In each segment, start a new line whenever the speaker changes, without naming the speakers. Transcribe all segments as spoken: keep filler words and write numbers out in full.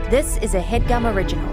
This is a HeadGum original.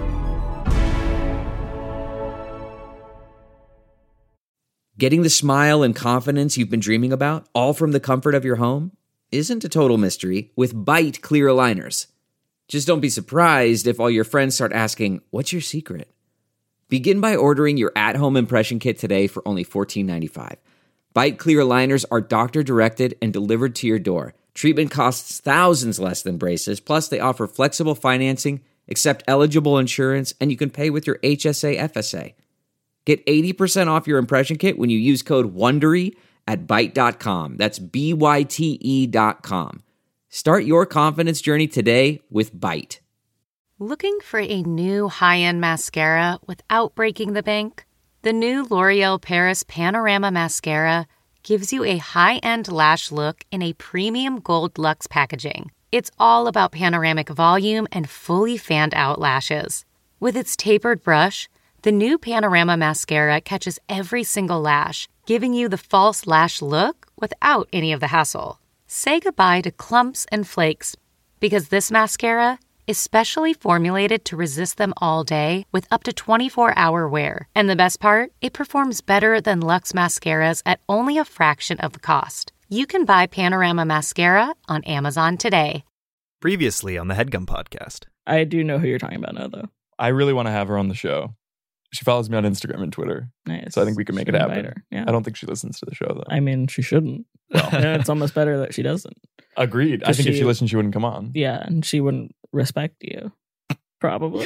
Getting the smile and confidence you've been dreaming about, all from the comfort of your home, isn't a total mystery with Byte clear aligners. Just don't be surprised if all your friends start asking, "What's your secret?" Begin by ordering your at-home impression kit today for only fourteen ninety-five. Byte clear aligners are doctor-directed and delivered to your door. Treatment costs thousands less than braces, plus they offer flexible financing, accept eligible insurance, and you can pay with your H S A F S A. Get eighty percent off your impression kit when you use code WONDERY at byte dot com. That's B Y T E dot com. Start your confidence journey today with Byte.
Looking for a new high-end mascara without breaking the bank? The new L'Oreal Paris Panorama Mascara gives you a high-end lash look in a premium gold luxe packaging. It's all about panoramic volume and fully fanned-out lashes. With its tapered brush, the new Panorama Mascara catches every single lash, giving you the false lash look without any of the hassle. Say goodbye to clumps and flakes, because this mascara is specially formulated to resist them all day with up to twenty-four hour wear. And the best part? It performs better than Luxe mascaras at only a fraction of the cost. You can buy Panorama Mascara on Amazon today.
Previously on the HeadGum podcast.
I do know who you're talking about now, though.
I really want to have her on the show. She follows me on Instagram and Twitter.
Nice.
So I think we can make
Should
it happen.
invite her. Yeah.
I don't think she listens to the show, though.
I mean, she shouldn't. Well, yeah, it's almost better that she doesn't.
Agreed. I think
she,
if she listened, she wouldn't come on.
Yeah, and she wouldn't respect you. Probably.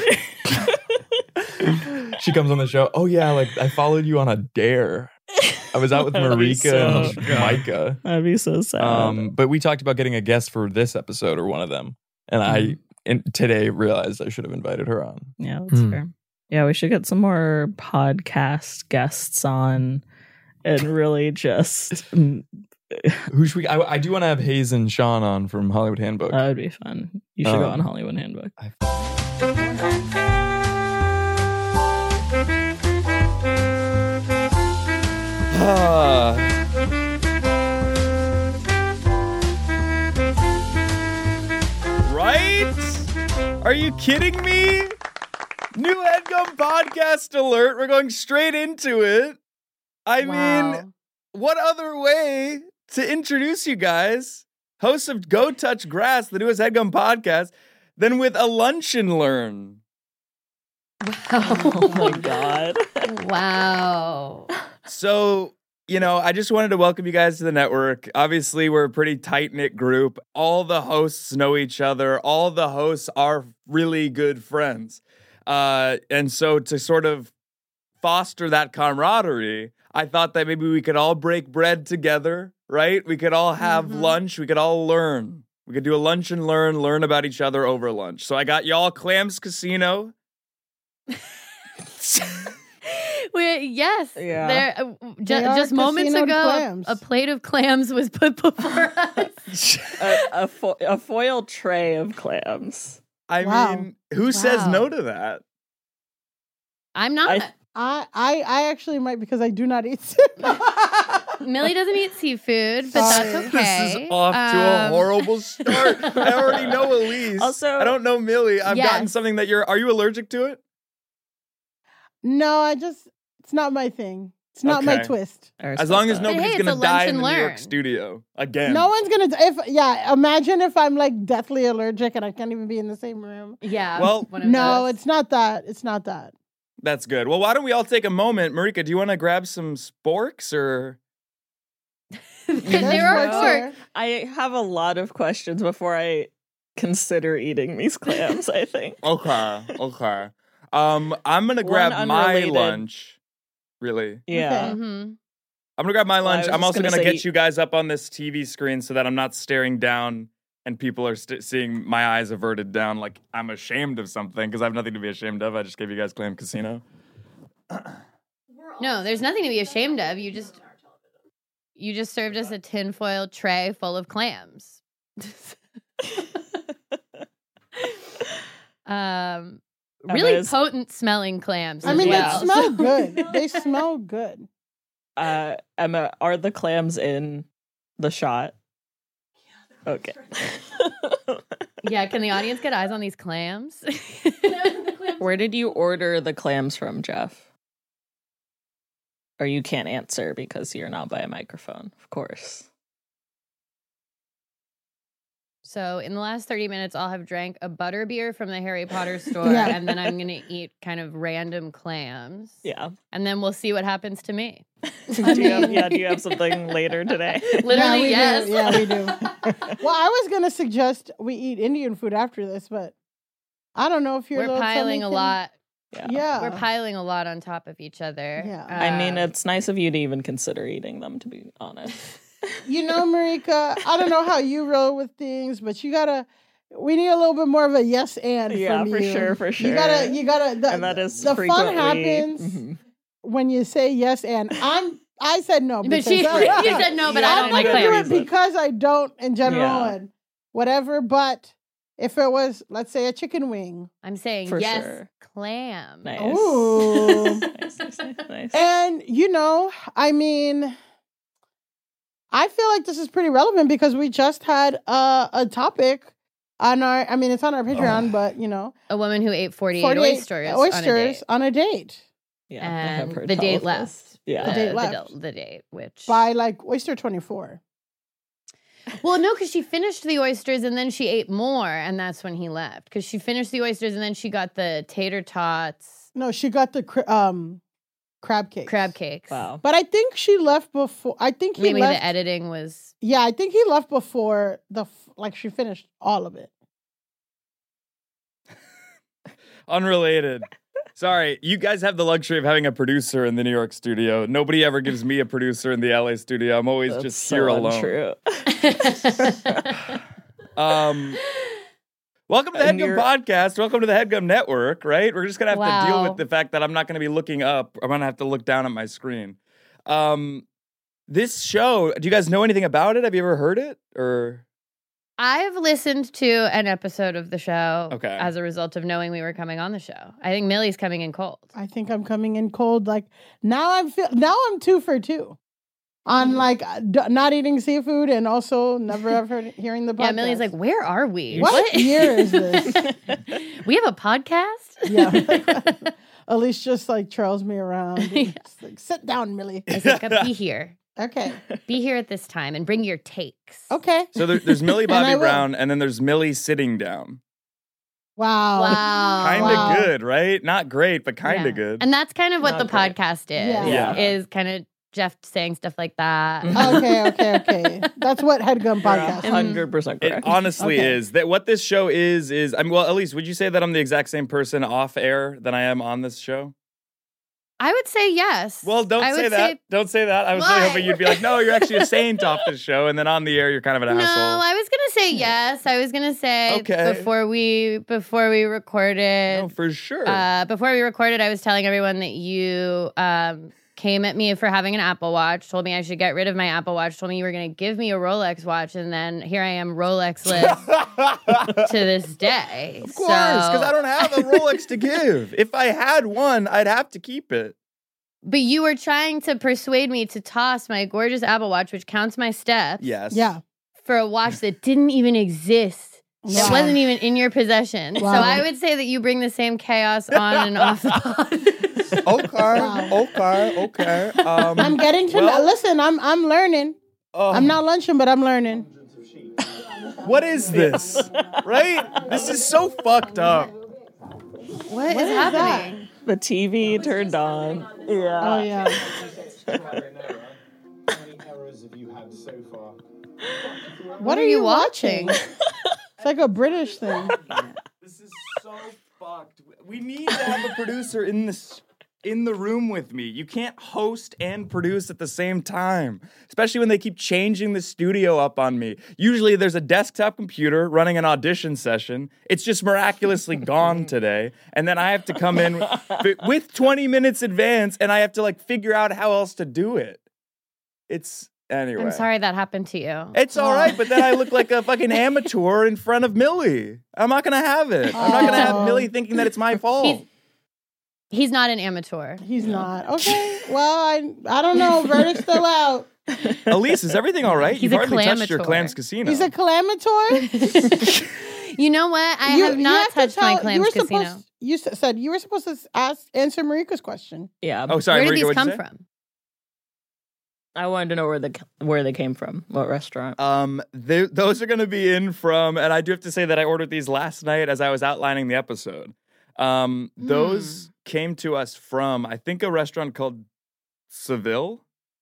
She comes on the show. Oh, yeah, like I followed you on a dare. I was out with Marika
so,
and Micah.
That'd be so sad.
Um, but we talked about getting a guest for this episode or one of them. And mm. I in, today realized I should have invited her on.
Yeah, that's mm. fair. Yeah, we should get some more podcast guests on and really just...
Who should we... I, I do want to have Hayes and Sean on from Hollywood Handbook.
That would be fun. You should um, go on Hollywood Handbook. I...
Right? Are you kidding me? New HeadGum podcast alert. We're going straight into it. I wow. mean, what other way to introduce you guys, hosts of Go Touch Grass, the newest HeadGum podcast, than with a lunch and learn?
Wow. Oh my God.
Wow.
So, you know, I just wanted to welcome you guys to the network. Obviously, we're a pretty tight-knit group. All the hosts know each other. All the hosts are really good friends. Uh, and so to sort of foster that camaraderie, I thought that maybe we could all break bread together, right? We could all have mm-hmm. lunch. We could all learn. We could do a lunch and learn, learn about each other over lunch. So I got y'all Clams Casino.
We, yes.
Yeah.
There, uh, ju- just moments ago, a, a plate of clams was put before us.
a, a, fo- a foil tray of clams.
I wow. mean, who wow. says no to that?
I'm not.
I, I, I, I actually might because I do not eat seafood.
Millie doesn't eat seafood, but
Sorry.
that's okay.
This is off um, to a horrible start. I already know Elise.
Also,
I don't know Millie. I've
yes.
gotten something that you're. Are you allergic to it?
No, I just. It's not my thing. It's not
okay.
my twist.
As long as nobody's
hey,
gonna die in the
learn.
New York studio again.
No one's gonna. If yeah, imagine if I'm like deathly allergic and I can't even be in the same room.
Yeah.
Well,
no, it's not that. It's not that.
That's good. Well, why don't we all take a moment, Marika? Do you want to grab some sporks or?
There are forks.
I have a lot of questions before I consider eating these clams. I think.
Okay. Okay. Um, I'm gonna grab my lunch. Really?
Yeah.
Okay.
Mm-hmm.
I'm gonna grab my lunch.
Well,
I'm also
gonna,
gonna
say...
get you guys up on this T V screen so that I'm not staring down and people are st- seeing my eyes averted down like I'm ashamed of something because I have nothing to be ashamed of. I just gave you guys Clam Casino.
No, there's nothing to be ashamed of. You just you just served us a tinfoil tray full of clams. um. Really Emma's, potent smelling clams.
I mean,
well.
they smell good. They smell good.
Uh, Emma, are the clams in the shot? Okay.
Yeah, can the audience get eyes on these clams?
Where did you order the clams from, Jeff? Or you can't answer because you're not by a microphone, of course.
So in the last thirty minutes, I'll have drank a butter beer from the Harry Potter store,
Yeah.
and then I'm going to eat kind of random clams.
Yeah.
And then we'll see what happens to me.
do you have, yeah, do you have something later today?
Literally,
yeah,
yes.
we do. Yeah, we do. Well, I was gonna suggest we eat Indian food after this, but I don't know if you're.
We're piling a lot.
Yeah.
Yeah,
We're piling a lot on top of each other.
Yeah.
I mean,
Um,
it's nice of you to even consider eating them, to be honest.
You know, Marika, I don't know how you roll with things, but you gotta. We need a little bit more of a yes and
Yeah,
from
for
you.
sure, for
You gotta,
sure.
you gotta. The,
And that is
the fun
frequently-
happens
Mhm.
when you say yes and. I'm. I said no.
But she, you
because-
said no, but
Yeah,
I
I'm
don't
not
like
gonna do
clams.
it because I don't in general
Yeah.
and whatever. But if it was, let's say, a chicken wing,
I'm saying
For
yes,
sure.
clam.
Nice.
Ooh.
nice, nice, nice, nice.
and you know, I mean, I feel like this is pretty relevant because we just had a, a topic on our. I mean, it's on our Patreon, but you know,
A woman who ate forty-eight,
forty-eight
oysters,
oysters
on a date.
on a date
Yeah, I have
And
heard
the
all
date
of
left.
this. Yeah.
The date
the,
left.
The, the date, which
by like oyster twenty-four.
well, no, because she finished the oysters and then she ate more, and that's when he left. Because she finished the oysters and then she got the tater tots,
No, she got the cr- um crab cakes.
crab cakes.
Wow.
But I think she left before. I think he
Maybe
left.
the editing was.
Yeah, I think he left before the f- like she finished all of it.
Unrelated. Sorry, you guys have the luxury of having a producer in the New York studio. Nobody ever gives me a producer in the L A studio. I'm always
That's
just
so
here alone.
untrue.
Um, welcome to the
And
Headgum
you're-
Podcast. Welcome to the Headgum Network, right? We're just going to have to deal
Wow.
with the fact that I'm not going to be looking up. I'm going to have to look down at my screen. Um, this show, do you guys know anything about it? Have you ever heard it? Or
I've listened to an episode of the show
Okay.
as a result of knowing we were coming on the show. I think Millie's coming in cold.
I think I'm coming in cold. Like now, I'm feel now I'm two for two on like uh, d- not eating seafood and also never ever hearing the podcast.
Yeah, Millie's like, where are we?
What year is this?
We have a podcast?
Yeah. Elise just like trails me around.
Yeah.
Just like, sit down, Millie.
I said, be here.
Okay.
Be here at this time and bring your takes.
Okay.
so there, there's Millie
And I
Bobby
will.
Brown, and then there's Millie sitting down.
Wow.
Wow.
Kind of
Wow.
good, right? Not great, but kind of
Yeah.
good.
And that's kind of what
Not
the
great.
podcast is.
Yeah.
Yeah.
Is kind of Jeff saying stuff like that.
Okay. Okay. Okay. That's what Headgum podcast.
One hundred percent
It
correct.
honestly
Okay.
is. That what this show is is I mean, well, Elise, would you say that I'm the exact same person off air than I am on this show?
I would say yes.
Well, don't
I
say
would
that.
say-
Don't say that. I was really
Why?
hoping you'd be like, no, you're actually a saint off the show, and then on the air, you're kind of an
No,
asshole.
I was gonna say yes. I was gonna say
Okay.
before we before we recorded.
No, for sure.
Uh, before we recorded, I was telling everyone that you um, came at me for having an Apple Watch, told me I should get rid of my Apple Watch, told me you were going to give me a Rolex watch, and then here I am, Rolex-less to this day.
Of course, because I don't have a Rolex to give. If I had one, I'd have to keep it.
But you were trying to persuade me to toss my gorgeous Apple Watch, which counts my steps,
Yes.
Yeah.
for a watch that didn't even exist. That
Wow.
wasn't even in your possession. So
Wow.
I would say that you bring the same chaos on and off the pod.
Okay.
Wow.
Okay. Okay. Um,
I'm getting to
well,
listen. I'm I'm learning.
um,
I'm not lunching, but I'm learning.
What is this? Right? This is so fucked up.
What is
is
happening?
The T V turned on. Yeah.
Oh yeah.
What are you watching?
It's like a British thing.
This is so fucked. We need to have a producer in this in the room with me. You can't host and produce at the same time, especially when they keep changing the studio up on me. Usually there's a desktop computer running an audition session. It's just miraculously gone today, and then I have to come in with, with twenty minutes advance, and I have to like figure out how else to do it. It's anyway.
I'm sorry that happened to you.
It's all right, but then I look like a fucking amateur in front of Millie. I'm not gonna have it. I'm not gonna have
Oh.
Millie thinking that it's my fault.
He's- He's not an amateur.
He's not. Okay. Well, I I don't know. Verdict's still out.
Elise, is everything all right?
He's
You've
a
hardly touched your
clamator.
Clams Casino.
He's a clamator.
You know what? I
You-
have
you
not
to
touched my
tell-
clams
you were
casino.
supposed- You s- said you were supposed to ask answer Marika's question.
Yeah.
Oh, sorry.
Where did
Marika,
these
what'd you
come
say?
from?
I wanted to know where the where they came from. What restaurant?
Um, they, those are going to be in from, and I do have to say that I ordered these last night as I was outlining the episode. Um, those came to us from, I think, a restaurant called Seville.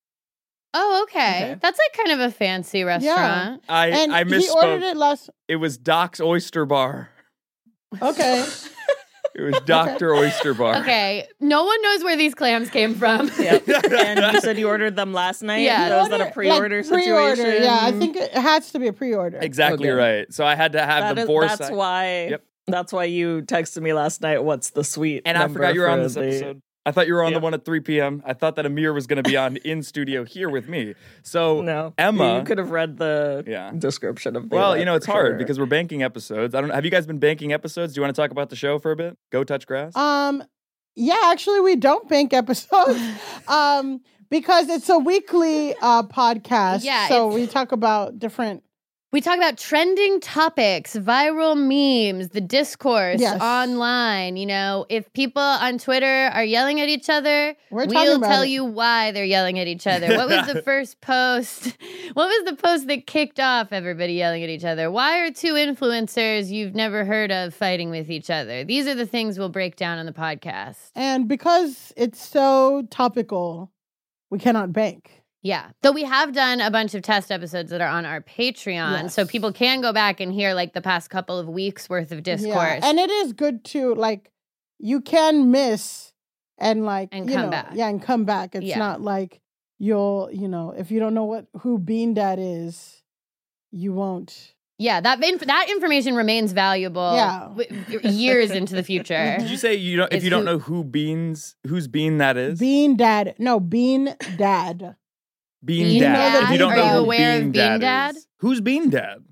Oh, okay.
Okay.
That's like kind of a fancy restaurant.
I
And
I
he ordered
misspoke.
it last.
It was Doc's Oyster Bar.
Okay.
It was Doctor Oyster Bar.
Okay. No one knows where these clams came from.
Yep. And you said you ordered them last night?
Yeah.
So was that a
Order-
pre-order
like,
situation?
pre-order, yeah, I think it has to be a pre-order.
Exactly
Okay.
right. So I had to have
That
the
is-
foresight.
that's why.
Yep.
That's why you texted me last night. What's the sweet?
And I
number
forgot you were on
for
this
the-
episode. I thought you were on
Yep.
the one at three p.m. I thought that Amir was going to be on in studio here with me. So
No,
Emma,
you could have read the
Yeah.
description of the.
well,
event
you know it's
for
hard
sure.
because we're banking episodes. I don't. Have you guys been banking episodes? Do you want to talk about the show for a bit? Go touch grass.
Um, yeah, actually, we don't bank episodes, um, because it's a weekly uh podcast.
Yeah,
so
it's-
we talk about different.
We talk about trending topics, viral memes, the discourse
Yes.
online. You know, if people on Twitter are yelling at each other,
We're talking
we'll
about
tell
it.
you why they're yelling at each other. What was the first post? What was the post that kicked off everybody yelling at each other? Why are two influencers you've never heard of fighting with each other? These are the things we'll break down on the podcast.
And because it's so topical, we cannot bank.
Yeah. Though we have done a bunch of test episodes that are on our Patreon.
Yes.
So people can go back and hear like the past couple of weeks worth of discourse.
Yeah. And it is good to like you can miss and like
And
you
come
know,
back.
Yeah, and come back. It's
Yeah.
not like you'll you know if you don't know what who Bean Dad is, you won't.
Yeah, that inf- that information remains valuable
Yeah.
w- years into the future.
Did you say you don't? If
Is
you don't
who-
know who Beans, whose Bean that is?
Bean Dad, no Bean Dad.
Bean,
Bean
Dad.
Dad?
If you don't
Are
know
you
who
aware of
Bean
Bean
Dad,
Dad?
is, who's Bean Dad?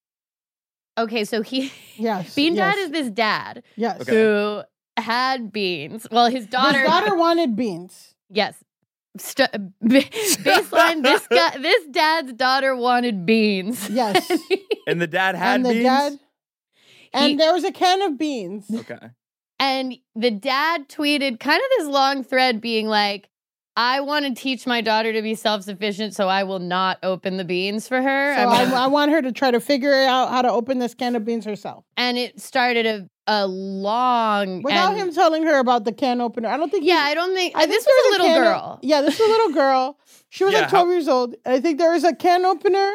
Okay, so he
Yes,
Bean Dad
yes,
is this dad
yes.
Okay.
who had beans. Well, his daughter,
His daughter wanted beans.
yes. St- b- baseline. This guy, this dad's daughter wanted beans.
Yes,
And the dad had
and the
beans.
dad, and
He-
there was a can of beans.
Okay.
And the dad tweeted kind of this long thread being like, I want to teach my daughter to be self-sufficient, so I will not open the beans for her.
So
I
I,
mean-
I want her to try to figure out how to open this can of beans herself
and it started a, a long
without
and-
him telling her about the can opener. I don't think.
Yeah,
he-
I don't think
I think
this
there
was a
was
little
can of-
girl.
yeah, this was a little girl. She was
Yeah,
like twelve
how-
years old. I think there was a can opener,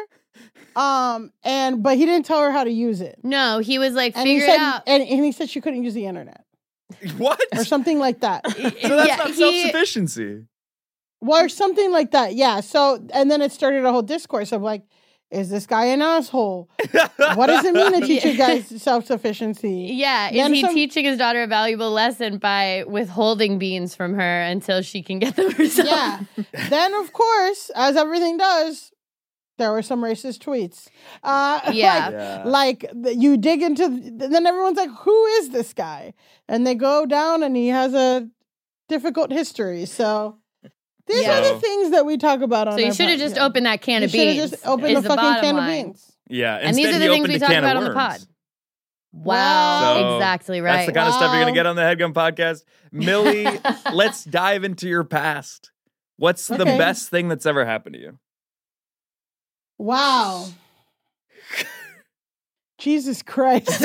um, and but he didn't tell her how to use it.
No, he was like,
And he
figure
said,
it out.
and, and he said she couldn't use the internet
What?
or something like that.
So that's
Yeah,
not
he-
self-sufficiency.
Well, or something like that. Yeah. So, and then it started a whole discourse of like, is this guy an asshole? What does it mean to teach you guys self-sufficiency?
Yeah, is
Then
he
some-
teaching his daughter a valuable lesson by withholding beans from her until she can get them herself?
Yeah. Then, of course, as everything does, there were some racist tweets. Uh,
Yeah.
Like,
Yeah.
like th- you dig into, then everyone's like, who is this guy? And they go down and he has a difficult history. So these
Yeah.
are the things that we talk about on
So you
our
should have
pod-
just
yeah.
opened that can
You
of
should have
beans.
just opened
is
a
the
fucking
bottom
can
line.
of beans.
Yeah.
And these
instead
are the
he
things
opened
we
a
talk
can of
about on the pod.
worms.
Wow,
So,
exactly right.
That's the kind of stuff you're going
Wow.
to get on the HeadGum podcast. Millie, let's dive into your past. What's the
Okay.
best thing that's ever happened to you?
Wow. Jesus Christ.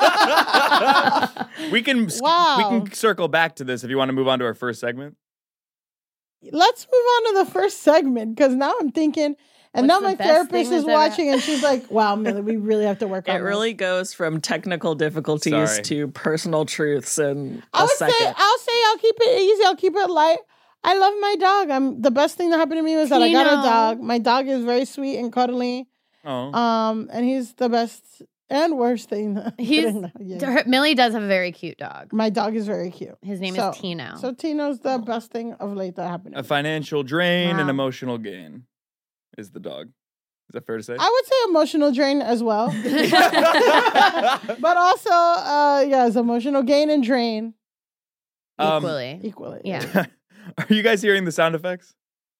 we can
Wow.
we can circle back to this if you want to move on to our first segment.
Let's move on to the first segment because now I'm thinking, and
What's
now
the
my
best
therapist
thing
is
that's ever
watching and she's like, wow, Millie, we really have to work on
It
this."
really goes from technical difficulties
Sorry.
to personal truths in
I
a
would
second.
say, I'll say I'll keep it easy. I'll keep it light. I love my dog. I'm the best thing that happened to me was that I got a
Tino.
dog. My dog is very sweet and cuddly.
Oh.
Um, and he's the best and worst thing. that-
He's
yeah.
her- Millie does have a very cute dog.
My dog is very cute.
His name
So-
is Tino.
So Tino's the best thing of late that happened. To
A
me.
financial drain and
Wow.
emotional gain is the dog. Is that fair to say?
I would say emotional drain as well, but also, uh, yes, emotional gain and drain
Um,
Equally.
equally.
Yeah.
Are you guys hearing the sound effects?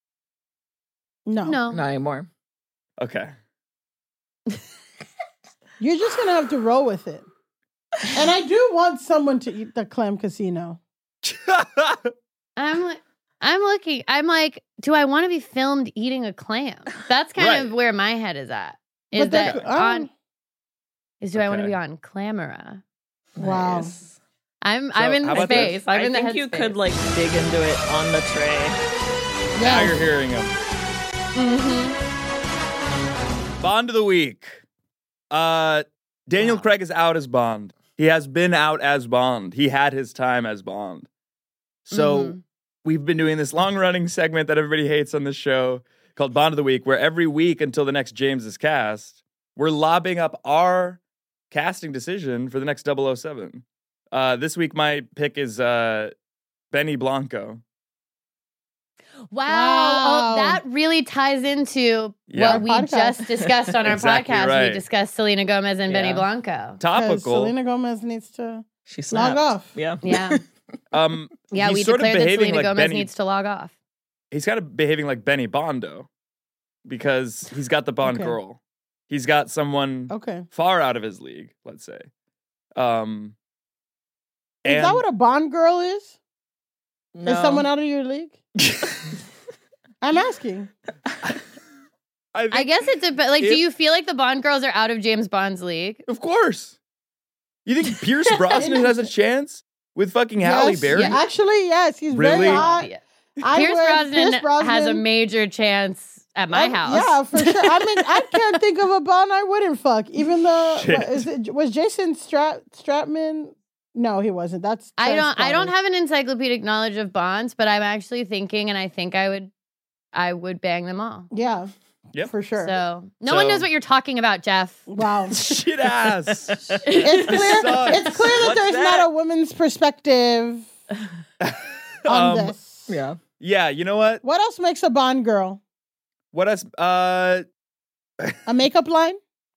No.
No.
Not anymore.
Okay.
You're just gonna have to roll with it. And I do want someone to eat the clam casino.
I'm like, I'm looking. I'm like, do I want to be filmed eating a clam? That's kind
Right.
of where my head is at. Is
But
that
that-
on?
um,
Is do I want to
Okay.
be on Clamera?
Wow.
Nice.
I'm
So,
I'm in
how
the
about this?
space. I'm
I
in the
think
head
you
space.
could like dig into it on the tray.
Now you're hearing him.
Mm-hmm.
Bond of the week. Uh, Daniel
Wow.
Craig is out as Bond. He has been out as Bond. He had his time as Bond. So
Mhm.
we've been doing this long-running segment that everybody hates on this show called Bond of the Week, where every week until the next James is cast, we're lobbing up our casting decision for the next double oh seven. Uh, this week, my pick is uh, Benny Blanco.
Wow.
Wow.
Oh, that really ties into
Yeah.
what we
Our podcast.
just discussed on our
Exactly
podcast.
right.
We discussed Selena Gomez and Benny
Yeah.
Blanco.
'Cause
Topical.
Selena Gomez needs to
She
log
snapped.
off.
Yeah.
Yeah.
Um,
Yeah,
he's
we
sort of
declared that
behaving
Selena
like
Gomez
Benny.
needs to log off.
He's kind of behaving like Benny Bondo because he's got the Bond
Okay.
girl. He's got someone
Okay.
far out of his league, let's say. Um,
Is
and
that what a Bond girl is?
No.
Is someone out of your league? I'm asking.
I, think,
I guess it depends. Like, do
If-
you feel like the Bond girls are out of James Bond's league?
of course. You think Pierce Brosnan has a chance with fucking Halle
Yes,
Berry?
yeah, actually, yes. He's
Really?
very hot.
Yeah.
I
Pierce
would-
Brosnan,
Pierce Brosnan
has a major chance at my
Oh,
house.
Yeah, for sure. I mean, I can't think of a Bond I wouldn't fuck. Even though
Shit.
what is it, was Jason Strat Stratman? No, he wasn't. That's
I don't. I don't
Transporter.
have an encyclopedic knowledge of Bonds, but I'm actually thinking, and I think I would, I would bang them all.
Yeah,
Yep.
for sure.
So no
So-
one knows what you're talking about, Jeff.
Wow.
Shit ass.
It's clear. It's clear that
What's
there's
that?
not a woman's perspective on
Um,
this.
Yeah.
Yeah, you know what?
What else makes a Bond girl?
What else? Uh,
A makeup line?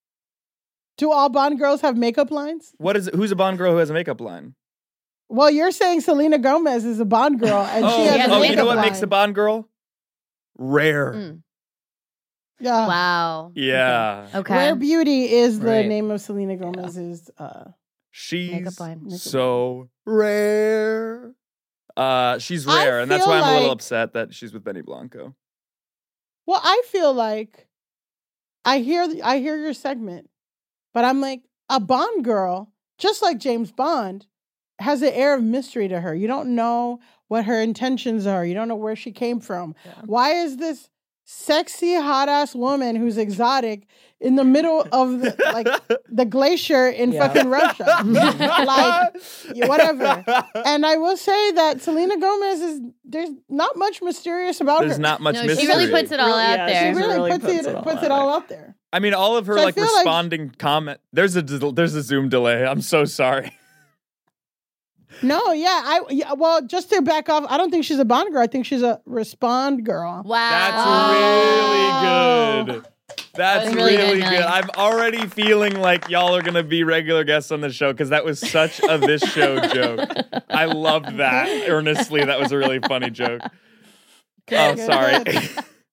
Do all Bond girls have makeup lines?
what is? Who's a Bond girl who has a makeup line?
Well, you're saying Selena Gomez is a Bond girl, and
oh,
she has
has
a
oh,
makeup
you know what
line.
makes a Bond girl? Rare.
Mm.
Yeah.
Wow.
Yeah.
Okay.
Rare Beauty is the
Right.
name of Selena Gomez's. Uh,
She's
Makeup line.
Makeup
so rare. Uh, she's
I
rare, and that's
feel
why I'm a little
like-
upset that she's with Benny Blanco.
well, I feel like I hear I hear your segment, but I'm like a Bond girl, just like James Bond, has an air of mystery to her. You don't know what her intentions are. You don't know where she came from.
Yeah.
Why is this sexy hot ass woman who's exotic in the middle of the, like the glacier in
Yeah.
fucking Russia? Like, yeah, whatever. And I will say that Selena Gomez is there's not much mysterious about
There's
her.
not much
No, she
mystery.
really puts it all
Really-
out
yeah,
She
there.
she's
really,
really
puts,
puts
it
it all
puts
out
it all
there.
out there.
I mean, all of her
So I
like
feel like-
responding comment. There's a there's a Zoom delay. I'm so sorry.
No, yeah, I yeah, well, just to back off, I don't think she's a Bond girl. I think she's a respond girl.
Wow.
That's really good. That's
was really
really,
good,
good.
Millie.
I'm already feeling like y'all are gonna be regular guests on the show because that was such a this show joke. I loved that earnestly. That was a really funny joke. Oh,
Good,
sorry.
good.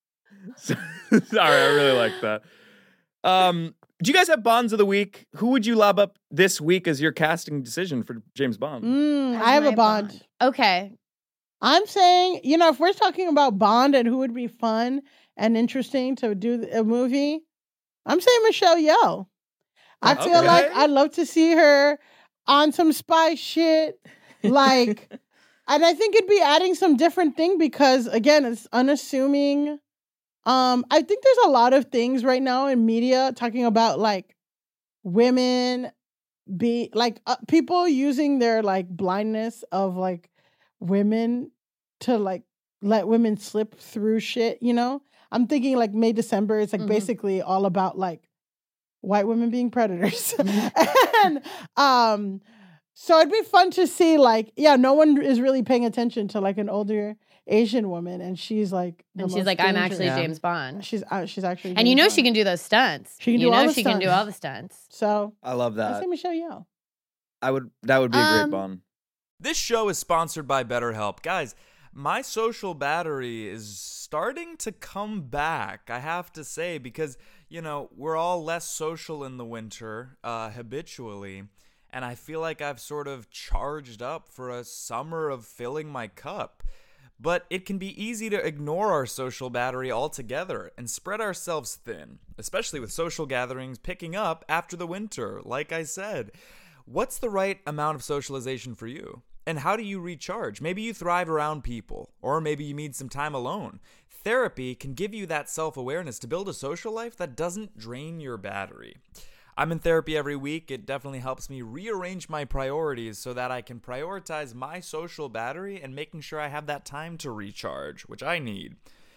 Sorry, I really like that. Um, do you guys have Bonds of the week? Who would you lob up this week as your casting decision for James Bond?
Mm,
As
I have
my
a Bond.
Okay.
I'm saying, you know, if we're talking about Bond and who would be fun and interesting to do a movie, I'm saying Michelle Yeoh. I feel
Okay.
like I'd love to see her on some spy shit. Like, and I think it'd be adding some different thing because, again, it's unassuming. Um, I think there's a lot of things right now in media talking about like women be like uh, people using their like blindness of like women to like let women slip through shit, you know? I'm thinking like May December is like
Mhm.
basically all about like white women being predators. And um so it'd be fun to see like yeah, no one is really paying attention to like an older Asian woman and she's like the
And she's
most
like, I'm actually
dangerous.
James Bond.
She's uh, she's actually
And you know
James
she
Bond.
can do those stunts.
She can
you
do
know
all the
she can do
stunts.
all the stunts.
So
I love
I
that.
say Michelle Yeoh.
I would. That would be a
Um,
great Bond.
This show is sponsored by BetterHelp. Guys,
my social battery is starting to come back, I have to say, because, you know, we're all less social in the winter, uh, habitually, and I feel like I've sort of charged up for a summer of filling my cup. But it can be easy to ignore our social battery altogether and spread ourselves thin, especially with social gatherings picking up after the winter, like I said. What's the right amount of socialization for you? And how do you recharge? Maybe you thrive around people, or maybe you need some time alone. Therapy can give you that self-awareness to build a social life that doesn't drain your battery. I'm in therapy every week. It definitely helps me rearrange my priorities so that I can prioritize my social battery and making sure I have that time to recharge, which I need.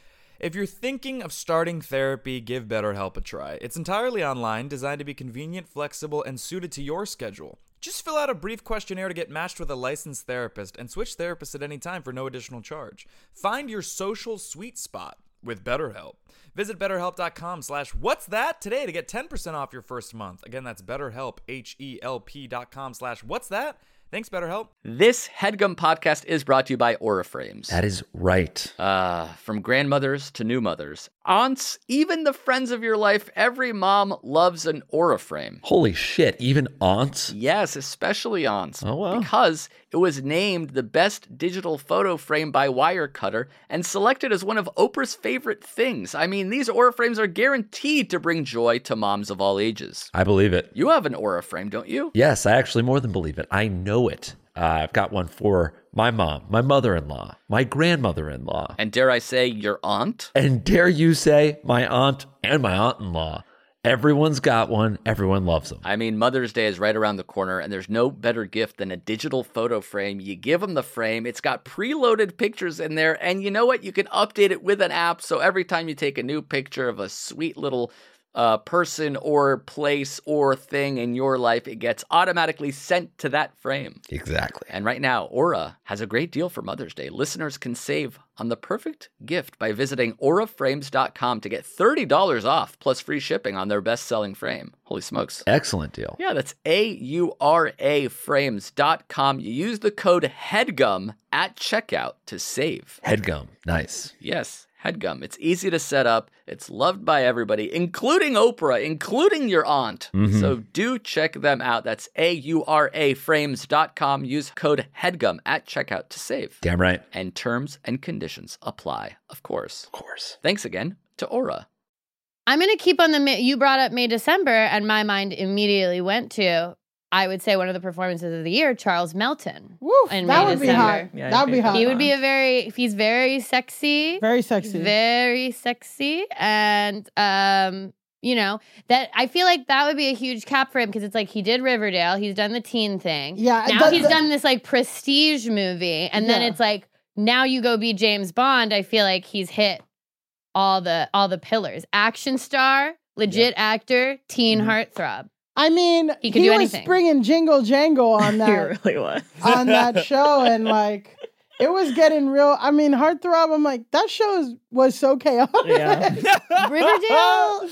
If you're thinking of starting therapy, give BetterHelp a try. It's entirely online, designed to be convenient, flexible, and suited to your schedule. Just fill out a brief questionnaire to get matched with a licensed therapist and switch therapists at any time for no additional charge. Find your social sweet spot with BetterHelp. Visit betterhelp.com slash what's that today to get ten percent off your first month. Again, that's betterhelp, H-E-L-P dot com slash what's that. Thanks, BetterHelp.
This HeadGum podcast is brought to you by Aura Frames.
That is right.
Uh, from grandmothers to new mothers, aunts, even the friends of your life, every mom loves an Aura frame.
Holy shit, even aunts?
Yes, especially aunts.
Oh, wow.
Because it was named the best digital photo frame by Wirecutter and selected as one of Oprah's favorite things. I mean, these Aura frames are guaranteed to bring joy to moms of all ages.
I believe it.
You have an Aura frame, don't you?
Yes, I actually more than believe it. I know it. Uh, I've got one for my mom, my mother-in-law, my grandmother-in-law.
And dare I say, your aunt?
And dare you say, my aunt and my aunt-in-law. Everyone's got one. Everyone loves them.
I mean, Mother's Day is right around the corner, and there's no better gift than a digital photo frame. You give them the frame. It's got preloaded pictures in there, and you know what? You can update it with an app, so every time you take a new picture of a sweet little uh, person or place or thing in your life, it gets automatically sent to that frame.
Exactly.
And right now, Aura has a great deal for Mother's Day. Listeners can save on the perfect gift by visiting aura frames dot com to get thirty dollars off plus free shipping on their best-selling frame. Holy smokes.
Excellent deal.
Yeah, that's A U R A frames dot com. You use the code HEADGUM at checkout to save.
HeadGum. Nice.
Yes. HeadGum. It's easy to set up. It's loved by everybody, including Oprah, including your aunt.
Mm-hmm.
So do check them out. That's A U R A frames dot com. Use code HEADGUM at checkout to save.
Damn right.
And terms and conditions apply, of course.
Of course.
Thanks again to Aura.
I'm going to keep on the, May- you brought up May, December, and my mind immediately went to, I would say one of the performances of the year, Charles Melton.
Woo,
in
that
May,
would be
December.
hot.
Yeah,
that would be
he'd be
hot.
He would be a very, he's very sexy.
Very sexy.
Very sexy. And, um, you know, that I feel like that would be a huge cap for him because it's like he did Riverdale. He's done the teen thing.
Yeah.
Now
the-
he's
the-
done this like prestige movie. And then
Yeah.
it's like, now you go be James Bond. I feel like he's hit all the all the pillars. Action star, legit actor, teen
Mm-hmm.
heartthrob.
I mean,
He
he,
could do
was
anything.
springing jingle jangle on
He
that
really was.
on that show, and like it was getting real. I mean, heartthrob. I'm like, that show is, was so chaotic.
Yeah.
Riverdale.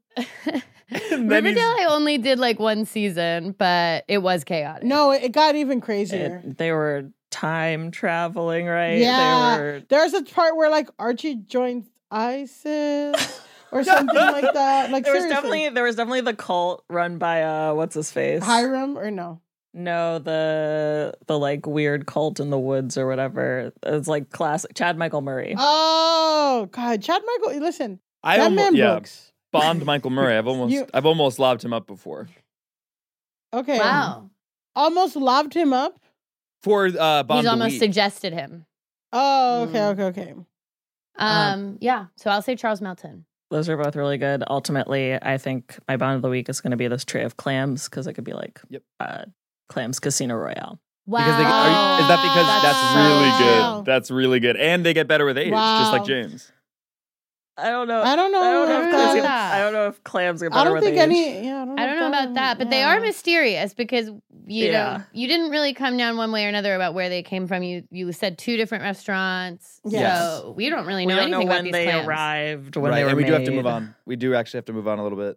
And then he's-
Riverdale, I only did like one season, but it was chaotic.
No, it got even crazier.
it- they were time traveling, right?
Yeah,
They were
there's a part where like Archie joins ISIS or something like that. Like
there was
seriously.
definitely there was definitely the cult run by uh what's his face?
Hiram or no?
No, the the like weird cult in the woods or whatever. It's like classic Chad Michael Murray.
Oh God, Chad Michael. Listen,
I
that
almost
man
yeah,
books.
bombed Michael Murray. I've almost
You-
I've almost lobbed him up before
Okay.
Wow.
Almost lobbed him up.
for uh, Bomb
He's
the
almost
Week.
suggested him.
Oh, okay,
Mm.
okay, okay.
Um, yeah. So I'll say Charles Melton.
Those are both really good. Ultimately, I think my bond of the week is going to be this tray of clams because it could be like
Yep.
uh, clams Casino Royale.
Wow.
Because they, are you, is that because
Wow.
that's really good? That's really good, and they get better with age, just like
Wow.
James.
I don't know.
I don't know.
I don't know if
about
clams.
that.
Get, I don't know if clams get
I
better
don't
with
think
age.
any. Yeah, I don't know,
I don't know about that, but they
yeah.
are mysterious because you
Yeah.
know you didn't really come down one way or another about where they came from. You you said two different restaurants,
Yes.
so we don't really
We
know
don't know
anything about
when
these
they
clams.
arrived, when
right,
they were
and we do have to
made.
move on. We do actually have to move on a little bit.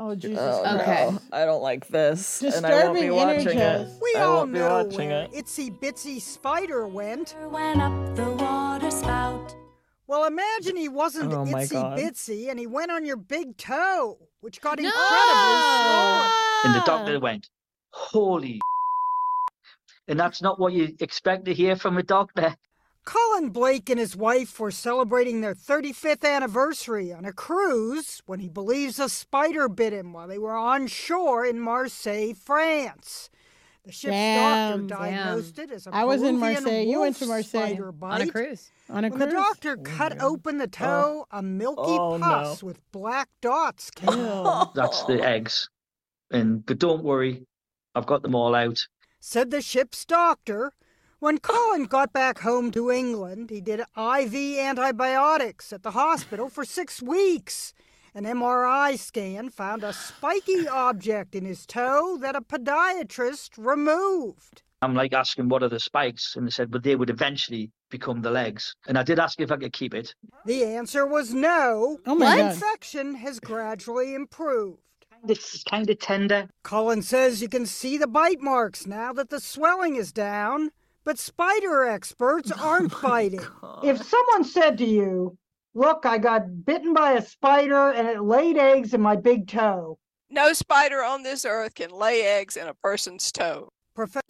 Oh, Jesus
Oh,
Christ.
Okay.
no. I don't like this. And I won't be
Disturbing
watching
images.
it.
We
I
all
won't be
know
watching
where
it.
Itsy Bitsy Spider went.
Went up the water spout.
Well, imagine he wasn't
Oh, my
Itsy
God.
Bitsy and he went on your big toe, which got
No!
incredibly swollen.
And the doctor went, holy and that's not what you expect to hear from a doctor.
Colin Blake and his wife were celebrating their thirty-fifth anniversary on a cruise when he believes a spider bit him while they were on shore in Marseille, France. The ship's
Damn,
doctor diagnosed it as a
I was in
Peruvian
Marseille. You went to
wolf
Marseille.
spider bite.
On a cruise.
On a
When
cruise.
the doctor cut open the toe, a milky
Oh,
pus
no.
with black dots came out.
That's the eggs. And but don't worry, I've got them all out.
Said the ship's doctor. When Colin got back home to England, he did I V antibiotics at the hospital for six weeks. An M R I scan found a spiky object in his toe that a podiatrist removed.
I'm like asking what are the spikes, and they said, but they would eventually become the legs. And I did ask if I could keep it.
The answer was no.
Oh my
the
God.
infection has gradually improved.
It's kind of tender.
Colin says you can see the bite marks now that the swelling is down, but spider experts aren't biting.
If someone said to you, look, I got bitten by a spider and it laid eggs in my big toe.
No spider on this earth can lay eggs in a person's toe.
Profe-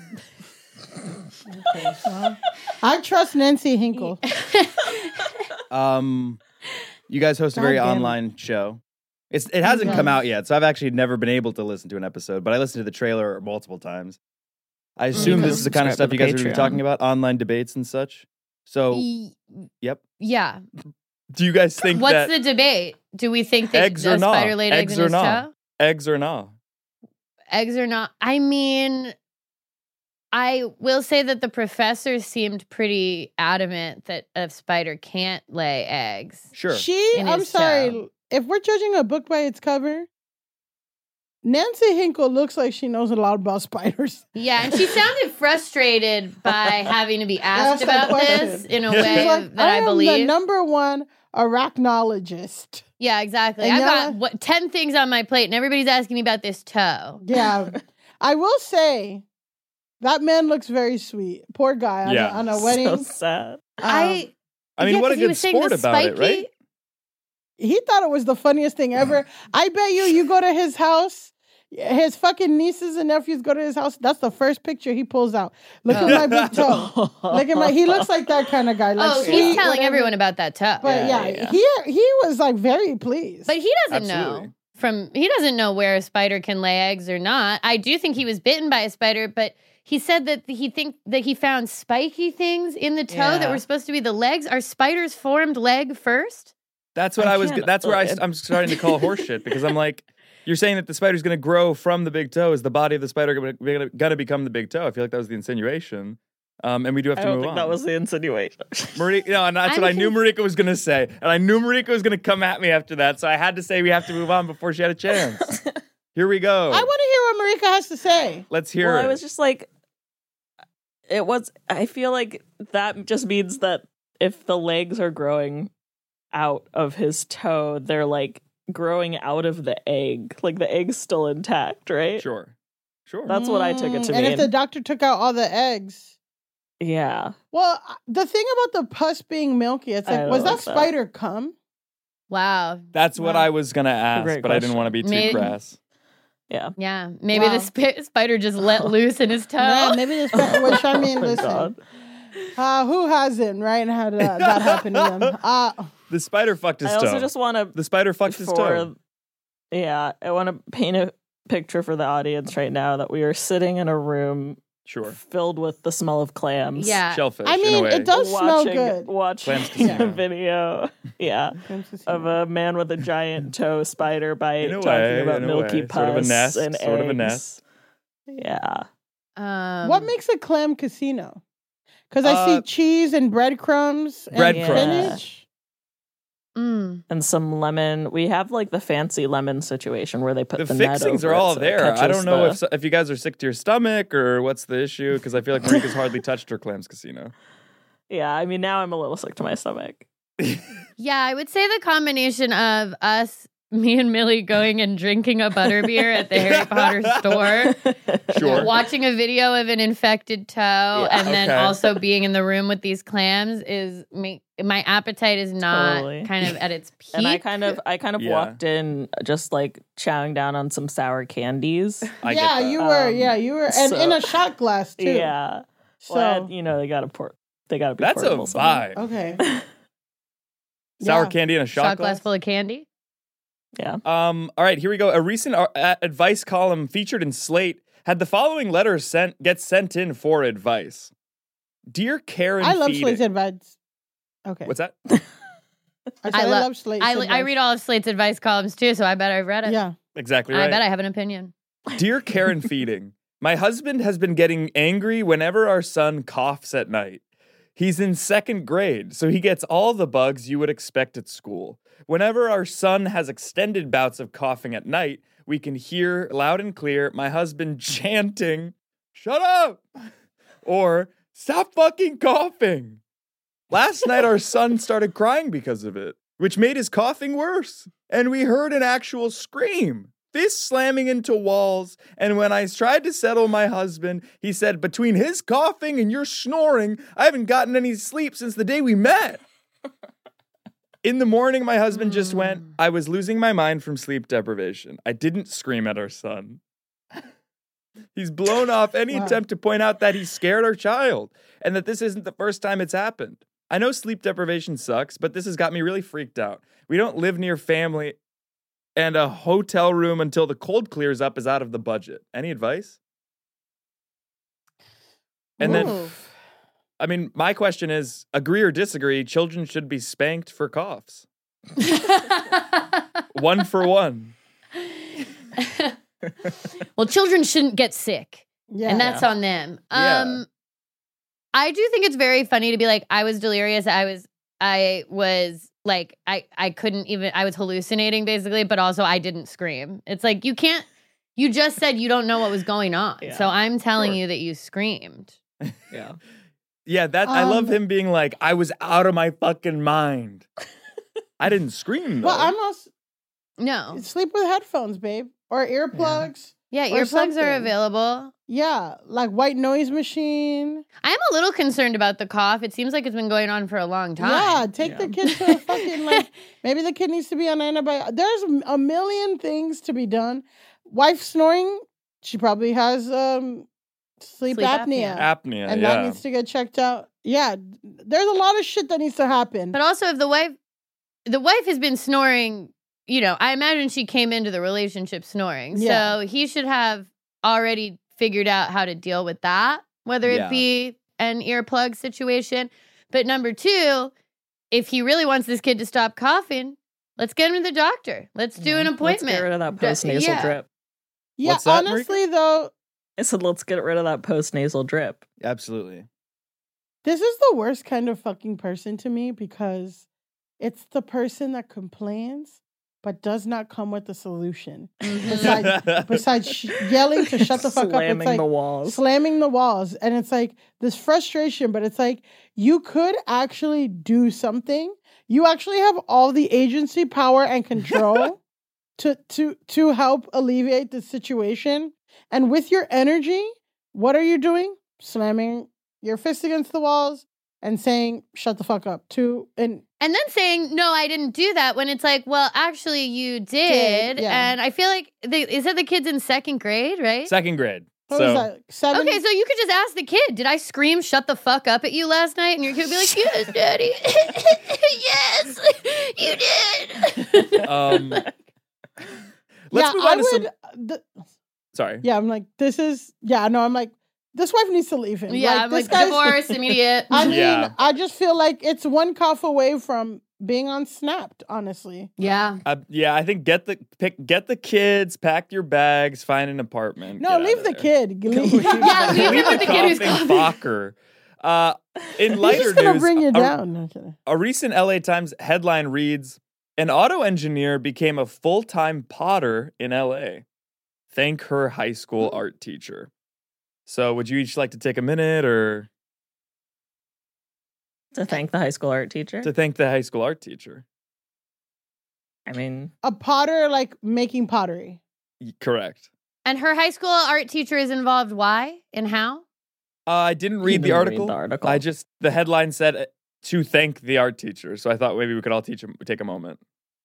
Okay, well, I trust Nancy Hinkle.
Um, you guys host a
God
very
damn it.
online show. It's it hasn't
Yes.
come out yet, so I've actually never been able to listen to an episode, but I listened to the trailer multiple times. I assume
can
this is the kind of
subscribe
stuff
to
you guys are going to be
Patreon.
talking about, online debates and such. So,
Y-
yep.
Yeah.
Do you guys think
What's
that
the debate? Do we think that
eggs
a
or not?
spider laid eggs,
Eggs
in
or
his
not?
toe?
eggs or not?
Eggs or not? I mean, I will say that the professor seemed pretty adamant that a spider can't lay eggs.
Sure.
She,
In
I'm
his
sorry,
toe.
if we're judging a book by its cover, Nancy Hinkle looks like she knows a lot about spiders.
Yeah, and she sounded frustrated by having to be asked
Ask that
about this
question.
in a
She's
way
like,
that I,
am the
believe.
number one arachnologist.
Yeah, exactly.
And
I've
y'all-
got what ten things on my plate, and everybody's asking me about this toe.
Yeah. I will say that man looks very sweet. Poor guy on,
Yeah.
a, on a wedding.
So sad.
Um,
I.
I mean,
yeah,
what a
'cause he
good
was saying
sport
the
about it, right?
spiky-
he thought it was the funniest thing ever. I bet you, you go to his house, his fucking nieces and nephews go to his house. That's the first picture he pulls out. Look
Oh.
at my big toe. Look at my. He looks like that kind of guy. Like
Oh,
sweet,
he's telling
whatever.
everyone about that toe.
But yeah,
Yeah, yeah.
he he was like very pleased.
But he doesn't
Absolutely.
know from he doesn't know where a spider can lay eggs or not. I do think he was bitten by a spider, but he said that he think that he found spiky things in the toe that
Yeah.
were supposed to be the legs. Are spiders formed leg first?
That's what
I
I, was.
can't-
That's where I,
uh,
I'm starting to call horseshit because I'm like, you're saying that the spider's going to grow from the big toe. Is the body of the spider going to become the big toe? I feel like that was the insinuation. Um, and we do have
I
to
don't
move
think
on.
that was the insinuation.
Marika, no, and that's
I'm
what I knew
conf-
Marika was going to say. And I knew Marika was going to come at me after that. So I had to say we have to move on before she had a chance. Here we go.
I want to hear what Marika has to say.
Let's hear
well,
it.
I was just like, it was. I feel like that just means that if the legs are growing out of his toe, they're like growing out of the egg. Like the egg's still intact, right?
Sure. Sure.
That's what I took it to
Mm, And
mean.
if the doctor took out all the eggs.
yeah.
Well, the thing about the pus being milky, it's
I
like,
don't
was that
like that.
spider cum?
Wow.
That's what
Wow.
I was going to ask,
great
but I didn't
question.
want to be too
May-
crass.
Yeah.
Yeah. Maybe
Wow.
the sp- spider just let loose in his toe.
Yeah, maybe this spider, which I mean,
Oh my
listen.
God.
Uh, who hasn't, right? And how did that, that happen to them? Uh,
The spider fucked his
I also
toe.
just want to
the spider fucked his toe.
for yeah, I want to paint a picture for the audience right now that we are sitting in a room
Sure.
filled with the smell of clams.
Yeah.
Shellfish.
I
in a
mean,
way.
it does smell
watching,
good.
Watching
Clams
a
casino.
video, yeah, of a man with a giant toe spider bite
In a
talking
way,
about
in a
milky
way.
pus
Sort of a nest,
and
sort of a
eggs.
nest.
Yeah,
Um,
what makes a clam casino? Because I see
Uh,
cheese and breadcrumbs and
Breadcrumbs.
spinach.
Mm.
and some lemon. We have like the fancy lemon situation where they put
The
the, net
fixings
over
are
it
all
so it
there. I
catches
don't know
the-
if if you guys are sick to your stomach or what's the issue because I feel like Marika's hardly touched her clams casino.
Yeah, I mean now I'm a little sick to my stomach.
Yeah, I would say the combination of us me and Millie going and drinking a butterbeer at the Harry Potter store.
Sure.
Watching a video of an infected toe
Yeah.
and then
Okay.
also being in the room with these clams is me, my appetite is not
Totally.
kind of at its peak.
And I kind of, I kind of
Yeah.
walked in just like chowing down on some sour candies.
I get
yeah,
that.
you were.
Um,
yeah, you were, and
so-
in a shot glass too.
Yeah.
So
Well, you know, they got to port. They got to be.
That's a
portable somewhere.
vibe.
okay.
Sour
Yeah.
candy in a shot,
shot glass full of candy.
Yeah.
Um, all right, here we go. A recent uh, uh, advice column featured in Slate had the following letters sent get sent in for advice. Dear Karen
I love
Feeding-
Slate's advice. Okay.
What's that?
I, said I,
lo-
love Slate's
I,
advice.
I read all of Slate's advice columns too, so I bet I've read it.
Yeah.
Exactly right.
I bet I have an opinion.
Dear Karen Feeding, my husband has been getting angry whenever our son coughs at night. He's in second grade, so he gets all the bugs you would expect at school. Whenever our son has extended bouts of coughing at night, we can hear loud and clear my husband chanting, "Shut up!" or "Stop fucking coughing." Last night, our son started crying because of it, which made his coughing worse. And we heard an actual scream, fist slamming into walls. And when I tried to settle my husband, he said, "Between his coughing and your snoring, I haven't gotten any sleep since the day we met." In the morning, my husband just went, "I was losing my mind from sleep deprivation. I didn't scream at our son." He's blown off any
Wow.
attempt to point out that he scared our child and that this isn't the first time it's happened. I know sleep deprivation sucks, but this has got me really freaked out. We don't live near family, and a hotel room until the cold clears up is out of the budget. Any advice? And then,
Ooh.
I mean, my question is, agree or disagree, children should be spanked for coughs. One for one.
Well, children shouldn't get sick.
Yeah.
And that's on them.
Yeah.
Um, I do think it's very funny to be like, I was delirious. I was, I was like, I, I couldn't even, I was hallucinating basically, but also I didn't scream. It's like, you can't, you just said you don't know what was going on.
Yeah,
so I'm telling
sure.
you that you screamed.
Yeah.
Yeah, that I love
Um,
him being like, I was out of my fucking mind. I didn't scream though.
Well, I'm also
No.
sleep with headphones, babe, or earplugs.
Yeah,
Or
earplugs are
something.
available.
Yeah, like white noise machine.
I am a little concerned about the cough. It seems like it's been going on for a long time.
Yeah, take the kid to a fucking like. Maybe the kid needs to be on antibiotics. There's a million things to be done. Wife snoring. She probably has um sleep,
Sleep
apnea,
apnea.
Apnea,
and
yeah.
that needs to get checked out. Yeah, there's a lot of shit that needs to happen.
But also, if the wife, the wife has been snoring, you know, I imagine she came into the relationship snoring.
Yeah.
So he should have already figured out how to deal with that, whether
Yeah.
it be an earplug situation. But number two, if he really wants this kid to stop coughing, let's get him to the doctor. Let's do an
Let's
appointment.
get rid of that
D-
post nasal
yeah.
drip.
yeah,
What's that,
honestly though,
I said, let's get rid of that post nasal drip.
Absolutely.
this is the worst kind of fucking person to me because it's the person that complains but does not come with a solution. Besides, besides sh- yelling to shut the fuck up, it's
Slamming
like
the walls.
slamming the walls, and it's like this frustration. But it's like you could actually do something. You actually have all the agency, power, and control to to to help alleviate the situation. And with your energy, what are you doing? Slamming your fist against the walls and saying, "Shut the fuck up." To and
And then saying, no, I didn't do that, when it's like, well, actually, you did.
Did, yeah.
And I feel like, they, is that the kid's in second grade, right?
Second grade.
what
so
was that? Seven.
Okay, so you could just ask the kid, did I scream shut the fuck up at you last night? And your kid would be like, yes, daddy. Yes, you did.
um let's
yeah,
move
I
on to
would.
some
th-
sorry.
yeah, I'm like, this is. Yeah, no, I'm like, this wife needs to leave him.
Yeah,
like,
I'm
this
like,
guy's-
divorce, immediate.
I mean,
Yeah.
I just feel like it's one cough away from being on Snapped. Honestly,
Yeah.
Uh, yeah, I think get the pick get the kids, pack your bags, find an apartment.
no,
get
leave
out
the
of there.
kid. Leave.
Yeah, leave him with the kid who's
coughing
coughing.
Fokker. Uh, in
He's
lighter
just gonna
news,
bring you
a-
down. Okay.
A recent L A Times headline reads, "An auto engineer became a full-time potter in L A. Thank her high school art teacher." So would you each like to take a minute or
To thank the high school art teacher.
to thank the high school art teacher?
I mean,
a potter like making pottery.
Correct.
And her high school art teacher is involved. Why and how?
Uh, I didn't read, the,
didn't
article.
read the article.
I just the headline said uh, to thank the art teacher, so I thought maybe we could all teach him, take a moment.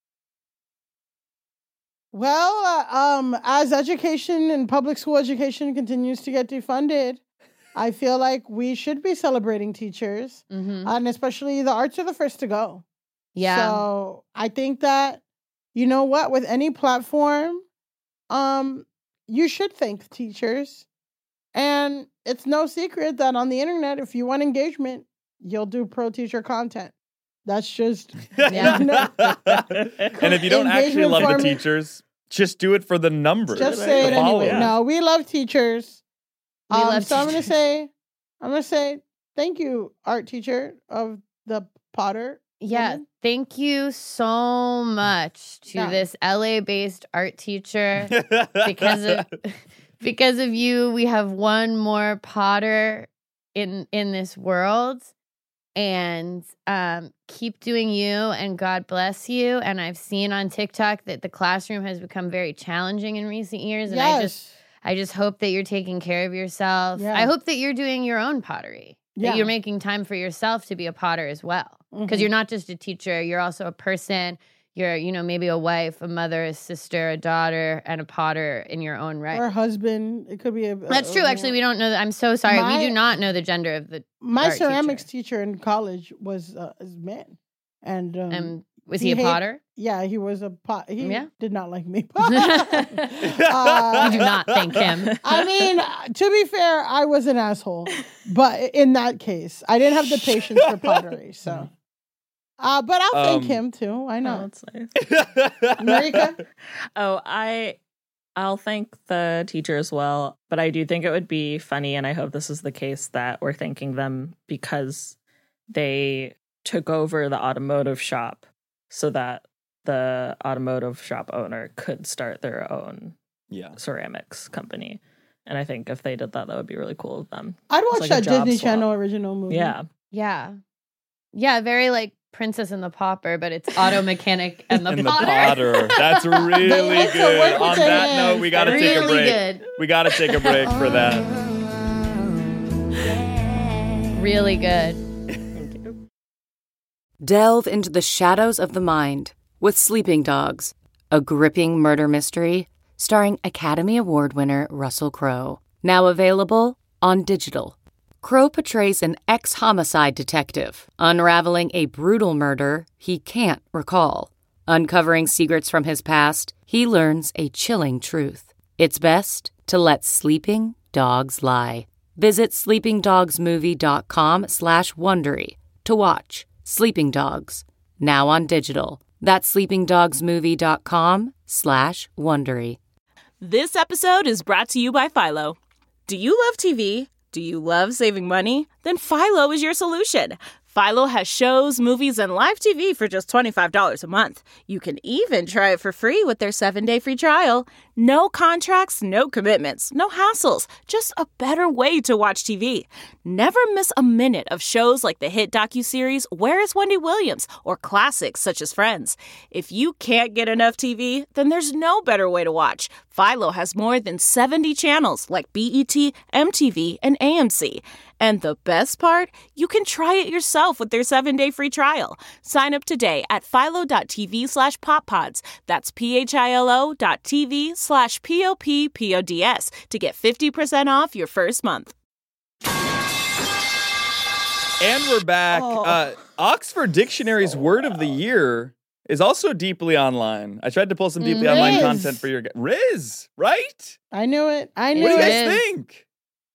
Well, uh, um, as education and public school education continues to get defunded, I feel like we should be celebrating teachers,
mm-hmm.
and especially the arts are the first to go.
Yeah.
So I think that, you know what, with any platform, um, you should thank teachers. And it's no secret that on the internet, if you want engagement, you'll do pro-teacher content. That's just...
Yeah.
You know,
And if you don't actually
engagement
love the
for me-
teachers, just do it for the numbers.
Just
the
say it anyway.
followers.
No, we love teachers.
We
Um,
love
so I'm gonna
teachers.
say, I'm gonna say, thank you, art teacher of the Potter.
Yeah,
woman.
thank you so much to
Yeah.
this L A-based art teacher. because of because of you, we have one more Potter in in this world. And um, keep doing you, and God bless you. And I've seen on TikTok that the classroom has become very challenging in recent years. And I just
Yes.
I just hope that you're taking care of yourself.
Yeah.
I hope that you're doing your own pottery.
Yeah.
That you're making time for yourself to be a potter as well. Because
Mhm.
you're not just a teacher, you're also a person. You're, you know, maybe a wife, a mother, a sister, a daughter, and a potter in your own right.
Or husband. It could be a.
That's
a-
true.
a-
Actually, we don't know that. I'm so sorry.
My-
we do not know the gender of the
My
art
ceramics
teacher.
teacher in college was uh, a man, and um,
Um, was he, a
hate-
potter?
Yeah, he was a pot. He
Yeah.
did not like me.
We
Uh,
do not thank him.
I mean, to be fair, I was an asshole, but in that case, I didn't have the patience for pottery. So, uh, but I'll thank
Um,
him too. I
oh,
know.
that's nice.
Marika?
Oh, I I'll thank the teacher as well, but I do think it would be funny, and I hope this is the case, that we're thanking them because they took over the automotive shop so that the automotive shop owner could start their own
Yeah.
ceramics company. And I think if they did that, that would be really cool of them.
I'd
It's
watch
like a
that
job
Disney
swap.
Channel original movie.
Yeah.
Yeah. Yeah, very like Princess and the Pauper, but it's Auto Mechanic and the
And the
Potter.
Potter. That's really
like to work
good.
with
On
their
that
hands.
note, we got to take a
Really
break.
good.
We got to take a break for that.
Really good.
Delve into the shadows of the mind with Sleeping Dogs, a gripping murder mystery starring Academy Award winner Russell Crowe. Now available on digital. Crowe portrays an ex-homicide detective unraveling a brutal murder he can't recall. Uncovering secrets from his past, he learns a chilling truth. It's best to let sleeping dogs lie. Visit sleepingdogsmovie.com slash Wondery to watch Sleeping Dogs, now on digital. That's sleepingdogsmovie.com slash Wondery.
This episode is brought to you by Philo. Do you love T V? Do you love saving money? Then Philo is your solution. Philo has shows, movies, and live T V for just twenty-five dollars a month. You can even try it for free with their seven-day free trial. No contracts, no commitments, no hassles. Just a better way to watch T V. Never miss a minute of shows like the hit docuseries Where is Wendy Williams? Or classics such as Friends. If you can't get enough T V, then there's no better way to watch. Philo has more than seventy channels like B E T, M T V, and A M C. And the best part? You can try it yourself with their seven-day free trial. Sign up today at philo.tv slash poppods. That's P-H-I-L-O dot TV slash P-O-P-P-O-D-S to get fifty percent off your first month.
And we're back.
Oh.
Uh, Oxford Dictionary's word of the year is also deeply online. I tried to pull some deeply
Riz.
online content for your guys. Riz, right?
I knew it. I knew
What do you
it.
guys think?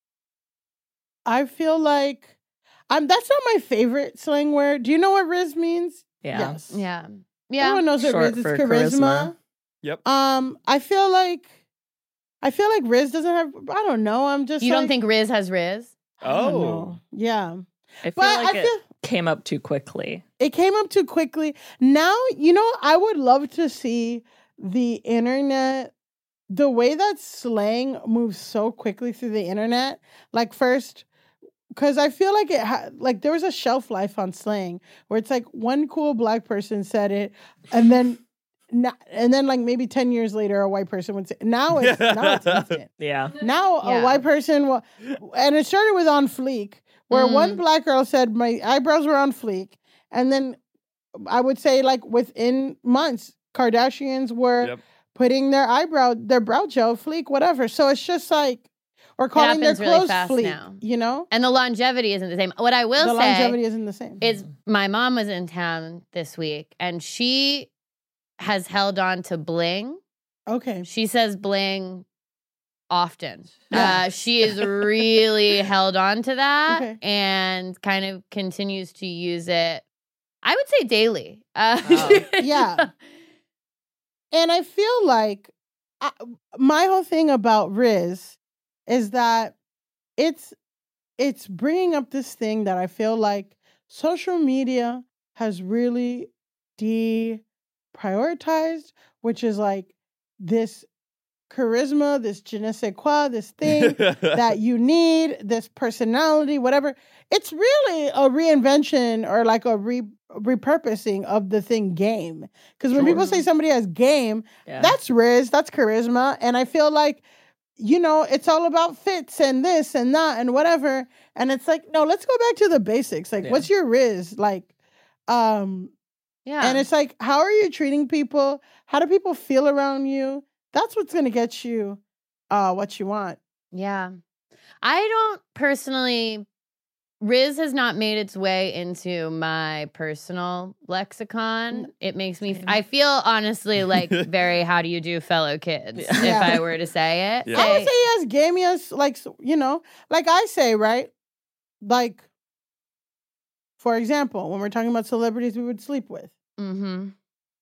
I feel like I'm. That's not my favorite slang word. Do you know what Riz means?
Yeah.
Yes.
Yeah. Yeah.
Everyone knows what
Short
Riz is.
for
Charisma.
charisma.
Yep.
Um, I feel like, I feel like Riz doesn't have. I don't know. I'm just.
You don't
like-
think Riz has Riz?
I don't
Oh.
know. Yeah.
I feel
But
like
I
it
feel-
came up too quickly.
It came up too quickly. Now, you know, I would love to see the internet, the way that slang moves so quickly through the internet. Like first, because I feel like it ha- like there was a shelf life on slang where it's like one cool black person said it, and then Now, and then like maybe ten years later, a white person would say, now it's, now it's instant.
Yeah.
Now
Yeah.
a white person will, and it started with On Fleek, where
Mm.
one black girl said my eyebrows were on fleek. And then I would say like within months, Kardashians were
Yep.
putting their eyebrow, their brow gel fleek, whatever. So it's just like, or calling their
happens really
clothes
fast
fleek,
now.
you know?
And the longevity isn't the same. What I will
The
say
longevity isn't the same.
is my mom was in town this week and she has held on to bling.
Okay.
She says bling often.
Yeah.
Uh, she is really held on to that
Okay.
and kind of continues to use it, I would say daily. Uh,
Yeah. And I feel like I, my whole thing about Riz is that it's it's bringing up this thing that I feel like social media has really deprioritized, which is like this charisma, this je ne sais quoi, this thing that you need, this personality, whatever. It's really a reinvention or like a re repurposing of the thing game. Because when
Sure.
people say somebody has game,
Yeah.
that's Riz, that's charisma. And I feel like, you know, it's all about fits and this and that and whatever. And it's like, no, let's go back to the basics. Like,
Yeah.
what's your Riz? Like, um,
yeah.
and it's like, how are you treating people? How do people feel around you? That's what's going to get you uh, what you want.
Yeah. I don't personally, Riz has not made its way into my personal lexicon. It makes me, I feel honestly like very, how do you do, fellow kids, if
Yeah.
I were to say it.
Yeah.
I would say he has game, he has, like, s- you know, like I say, right? Like, for example, when we're talking about celebrities we would sleep with,
Mm-hmm.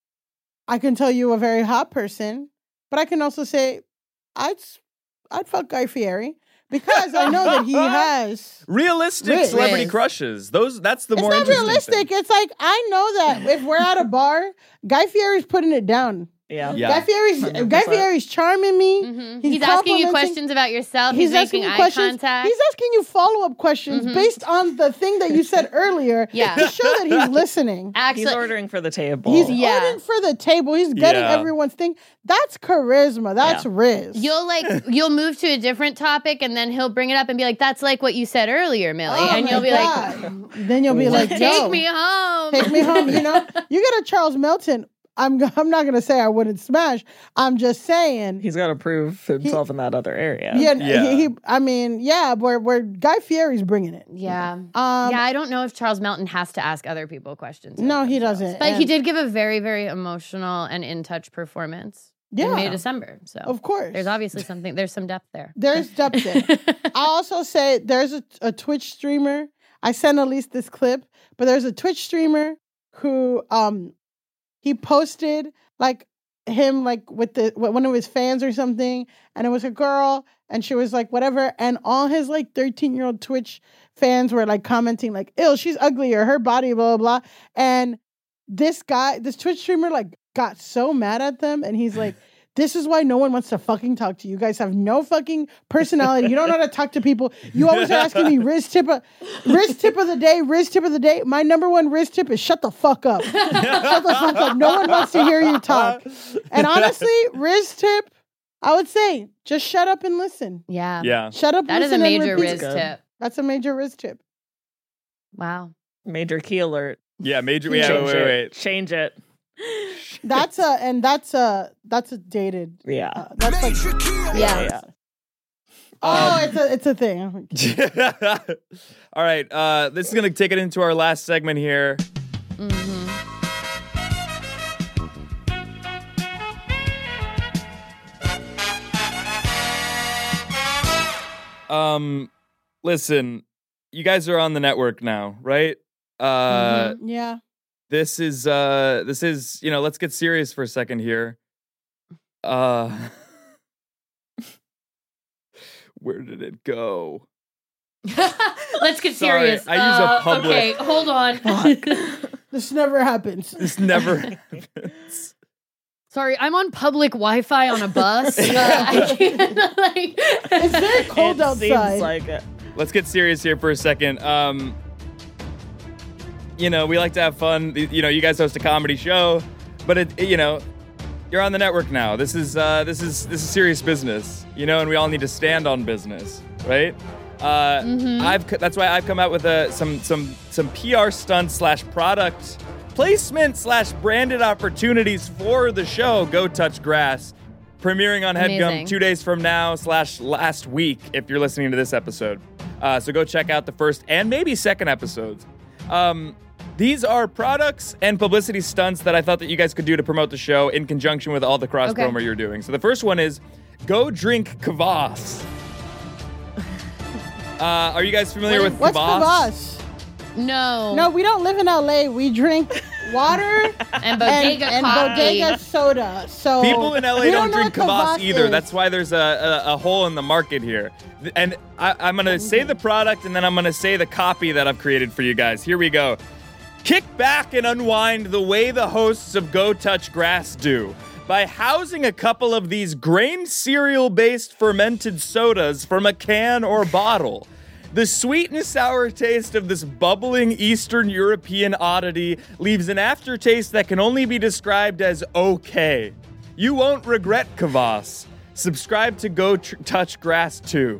I can tell you a very hot person, but I can also say I'd, s- I'd fuck Guy Fieri because I know that he has.
Realistic
Riz.
celebrity
Riz.
crushes. Those that's the
It's
more
not
interesting
realistic.
thing.
It's like I know that if we're at a bar, Guy Fieri's putting it down.
Yeah.
Yeah.
Guy Fieri's
one hundred
Guy
percent.
Fieri's charming me.
Mm-hmm.
He's
He's, asking you
complimenting-
questions about yourself.
He's,
He's,
asking
making
you
eye
questions.
contact.
He's asking you follow up questions
Mhm.
based on the thing that you said earlier
Yeah.
to show that he's listening.
Actually,
He's ordering for the table.
He's
Yeah.
ordering for the table. He's getting
Yeah.
everyone's thing. That's charisma. That's
Yeah.
Riz.
You'll like you'll move to a different topic and then he'll bring it up and be like, "That's like what you said earlier, Millie,"
Oh
and
my
you'll be
God.
like,
then you'll be like,
"Take
yo,
me home,
take me home. You know, you get a Charles Melton. I'm g- I'm not gonna say I wouldn't smash. I'm just saying.
He's got to prove himself in that other area.
Yeah,
Yeah.
He, he. I mean, yeah, where where Guy Fieri's bringing it.
Yeah,
Um,
yeah. I don't know if Charles Melton has to ask other people questions,
no, he doesn't.
but he
And-
did give a very, very emotional and in touch performance
Yeah.
in May December. So
Of course,
there's obviously something. There's some depth there.
There's depth there. I also say there's a, a Twitch streamer. I sent Elise this clip, but there's a Twitch streamer who um he posted like him like with the with one of his fans or something, and it was a girl, and she was like whatever, and all his like thirteen year old Twitch fans were like commenting like, "Ew, she's ugly," or "her body," blah blah blah, and this guy, this Twitch streamer, like got so mad at them, and he's like, this is why no one wants to fucking talk to you. You guys have no fucking personality. You don't know how to talk to people. You always are asking me Riz tip of, Riz tip of the day, Riz tip of the day. My number one Riz tip is shut the fuck up. Shut the fuck up. No one wants to hear you talk. And honestly, Riz tip, I would say just shut up and listen.
Yeah,
Yeah.
Shut up,
that is a
listen, and
major
repeat.
Riz tip.
That's a major Riz tip.
Wow.
Major key alert.
Yeah, major.
Yeah.
Yeah,
Change
wait, wait,
it.
wait.
Change it.
That's a and that's a that's a dated.
Yeah.
Uh, that's like
Yeah. yeah.
oh, it's a it's a thing.
All right, uh, this is gonna take it into our last segment here.
Mm-hmm.
Um, listen, you guys are on the network now, right? Uh,
Mhm. Yeah.
this is uh, this is you know, let's get serious for a second here. Uh, where did it go?
Let's get
Sorry,
serious.
I use a
Uh,
public-
Okay, hold on.
This never happens.
This never happens.
Sorry, I'm on public Wi-Fi on a bus. Uh, I can't, like,
It's very cold
it
outside.
Seems like it.
Let's get serious here for a second. Um, you know, we like to have fun. You know, you guys host a comedy show, but it, you know, You're on the network now. This is uh, this is this is serious business, you know, and we all need to stand on business, right? Uh,
Mhm.
I've that's why I've come out with a some some some P R stunts slash product placement slash branded opportunities for the show. Go Touch Grass, premiering on HeadGum
Amazing.
two days from now slash last week if you're listening to this episode. Uh, so go check out the first and maybe second episodes. Um, These are products and publicity stunts that I thought that you guys could do to promote the show in conjunction with all the cross
Okay.
promo you're doing. So the first one is go drink kvass. uh, are you guys familiar with
What's
kvass?
kvass?
No.
No, we don't live in L A. We drink water
And bodega
and, and
coffee.
bodega soda. So
People in L A
we
don't,
know
drink
what
kvass either.
is.
That's why there's a, a, a hole in the market here. Th- And I, I'm going to say the product and then I'm going to say the copy that I've created for you guys. Here we go. Kick back and unwind the way the hosts of Go Touch Grass do by housing a couple of these grain cereal-based fermented sodas from a can or bottle. The sweet and sour taste of this bubbling Eastern European oddity leaves an aftertaste that can only be described as okay. You won't regret kvass. Subscribe to Go Tr- Touch Grass too.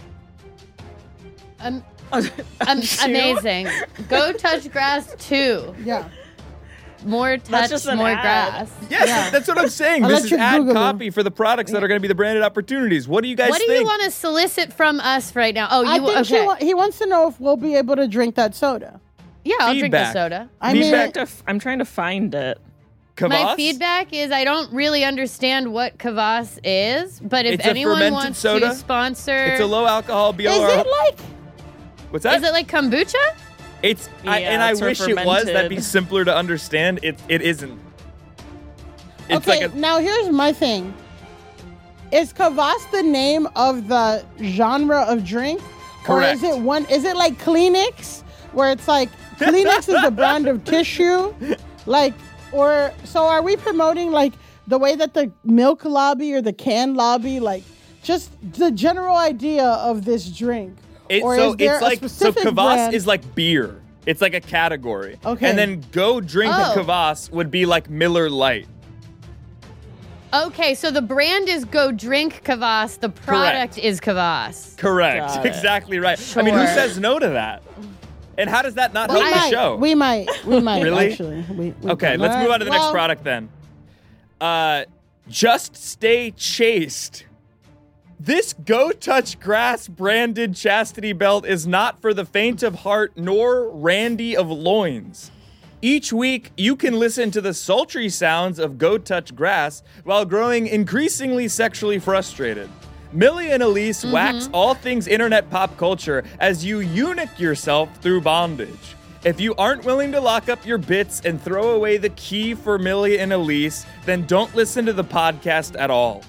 Um, um, amazing. Go Touch Grass too.
Yeah.
More touch,
just an
more
ad.
grass.
Yes,
Yeah.
that's what I'm saying.
I'll
This
let
is
you
ad
Google
copy for the products that are going to be the branded opportunities. What do you guys
What do
think?
you want to solicit from us right now? Oh,
I
you
think she
okay?
wa- he wants to know if we'll be able to drink that soda.
Yeah, I'll drink the
Feedback.
soda.
I
I'm
mean,
trying to f- I'm trying to find it.
My
Kvass?
feedback is I don't really understand what kvass is, but if
It's a
anyone
fermented
wants
soda.
to sponsor,
It's a low alcohol B O R.
is it like
What's that?
is it like kombucha?
It's I,
Yeah,
and I
it's for
wish it was. That'd be
fermented.
simpler to understand. It it isn't. It's
okay?
like a
Now here's my thing: is kvass the name of the genre of drink,
Correct.
or is it one? Is it like Kleenex, where it's like Kleenex is the brand of tissue, like, or so? Are we promoting like the way that the milk lobby or the can lobby, like, just the general idea of this drink?
It,
Or
so
is there
it's
a
like so
specific
kvass
brand-
is like beer. It's like a category.
Okay.
And then go drink
Oh.
kvass would be like Miller Lite.
Okay, so the brand is Go Drink Kvass. The product is Kvass.
Correct.
Got it.
Exactly right. I mean, who
Sure.
says no to that? And how does that not
We
help the
might,
show?
we might, we might
Really?
actually. We, we
Okay,
can.
let's move
Alright,
on to the next
well,
product then. Uh, just stay chaste. This Go Touch Grass branded chastity belt is not for the faint of heart nor randy of loins. Each week, you can listen to the sultry sounds of Go Touch Grass while growing increasingly sexually frustrated. Millie and Elise wax all things internet pop culture as you eunuch yourself through bondage. If you aren't willing to lock up your bits and throw away the key for Millie and Elise, then don't listen to the podcast at all.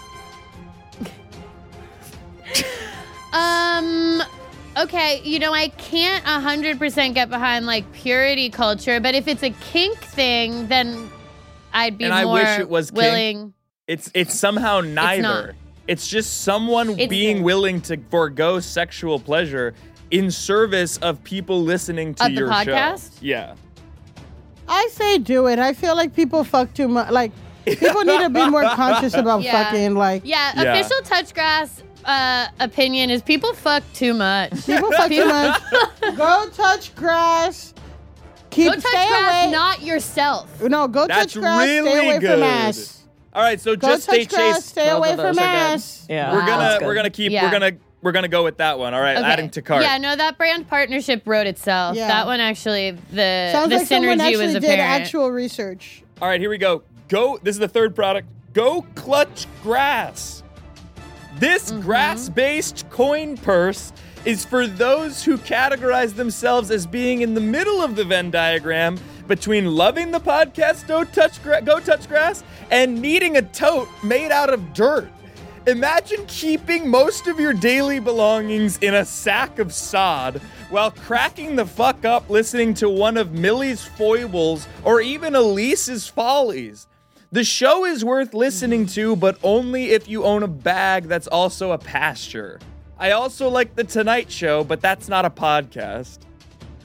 Um, okay, you know, I can't one hundred percent get behind, like, purity culture, but if it's a kink thing, then I'd be
And
more
I wish it was kink.
willing.
It's it's somehow neither. It's, just someone
It's-
being willing to forego sexual pleasure in service of people listening to
Of the
your
podcast?
show. Yeah.
I say do it. I feel like people fuck too much. Like, people need to be more conscious about
Yeah.
fucking, like,
Yeah,
Yeah.
official touch grass uh, opinion is people fuck too much.
people fuck too much. Go touch grass. Keep
Go touch
stay
grass,
away.
not yourself.
no, go
That's
touch grass.
really
stay away
good.
from ass.
All right, so
Go
just stay
touch grass.
chaste.
Stay
Both
away
of those
from
are good.
ass.
Yeah,
We're
Wow.
gonna
that's good.
we're gonna keep
Yeah.
we're gonna we're gonna go with that one. All right,
Okay.
adding to cart.
Yeah, no, that brand partnership wrote itself.
Yeah.
That one actually, the
Sounds
the
like someone
synergy
actually
was
did
apparent.
actual research.
All right, here we go. Go. This is the third product. Go Clutch Grass. This
Mm-hmm.
grass-based coin purse is for those who categorize themselves as being in the middle of the Venn diagram between loving the podcast Go Touch, Gra- Go Touch Grass and needing a tote made out of dirt. Imagine keeping most of your daily belongings in a sack of sod while cracking the fuck up listening to one of Millie's foibles or even Elise's follies. The show is worth listening to, but only if you own a bag that's also a pasture. I also like The Tonight Show, but that's not a podcast.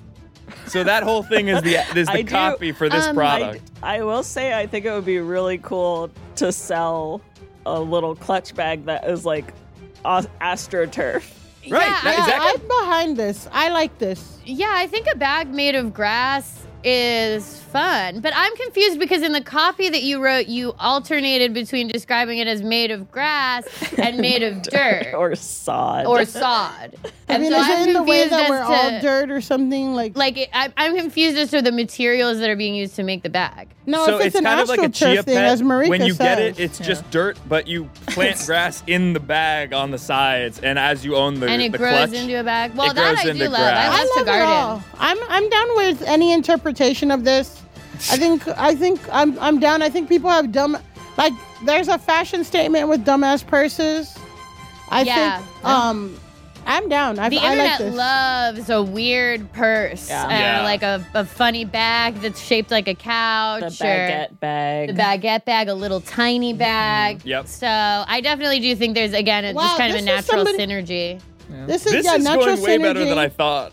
So that whole thing is the is the
I do-
copy for this
um,
product.
I will say, I think it would be really cool to sell a little clutch bag that is like a- AstroTurf.
Right.
Yeah,
That- is
I-
that
I'm behind this. I like this.
Yeah, I think a bag made of grass is fun, but I'm confused because in the copy that you wrote, you alternated between describing it as made of grass and made of dirt
or sod
or sod.
I
And
mean,
so
is
I'm
it in the way
confused
that
as
we're all
to-
dirt or something like?
Like it, I, I'm confused as to the materials that are being used to make the bag.
No,
so
if it's,
it's
an
kind of like a
AstroTurf
chia
thing,
pet.
as Marika
When you get
says.
it, it's just dirt, but you plant grass in the bag on the sides, and as you own the
and it
the
grows
clutch,
into a bag. Well,
it
that
grows
I
into
do love.
grass.
I
I
love to
love it
garden.
all. I'm I'm down with any interpretation of this. I think I think I'm I'm down. I think people have dumb, like there's a fashion statement with dumbass purses. I
Yeah.
think um I'm down. I,
The
I like
internet
this.
loves a weird purse,
Yeah.
uh,
Yeah.
like a, a funny bag that's shaped like a
the
couch, or
baguette bag.
the baguette bag, a little tiny bag.
Yep.
So I definitely do think there's again a,
Wow,
just kind of a
this is
natural
somebody-
synergy.
This is
This
yeah,
is
natural
going way better
synergy.
than I thought.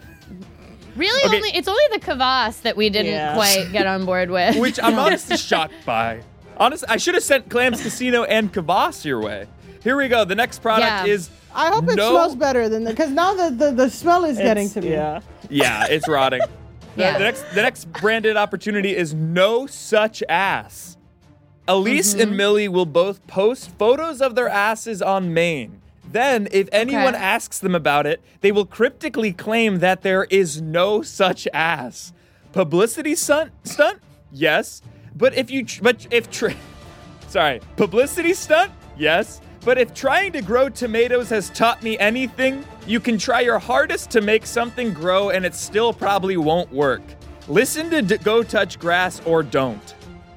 Really,
Okay.
only it's only the kvass that we didn't
Yeah.
quite get on board with.
Which I'm honestly shocked by. Honestly, I should have sent Clams Casino and Kvass your way. Here we go. The next product
Yeah.
is
I hope it
no-
smells better than the because now the, the the smell is getting
It's-
to me.
Yeah.
yeah, it's rotting. The-
Yeah.
The next the next branded opportunity is no such ass. Elise
Mm-hmm.
and Millie will both post photos of their asses on Maine. Then, if anyone
Okay.
asks them about it, they will cryptically claim that there is no such ass. Publicity stunt? Stunt? Yes. But if you tr- but if tr- sorry, publicity stunt? Yes. But if trying to grow tomatoes has taught me anything, you can try your hardest to make something grow and it still probably won't work. Listen to D- Go Touch Grass or don't.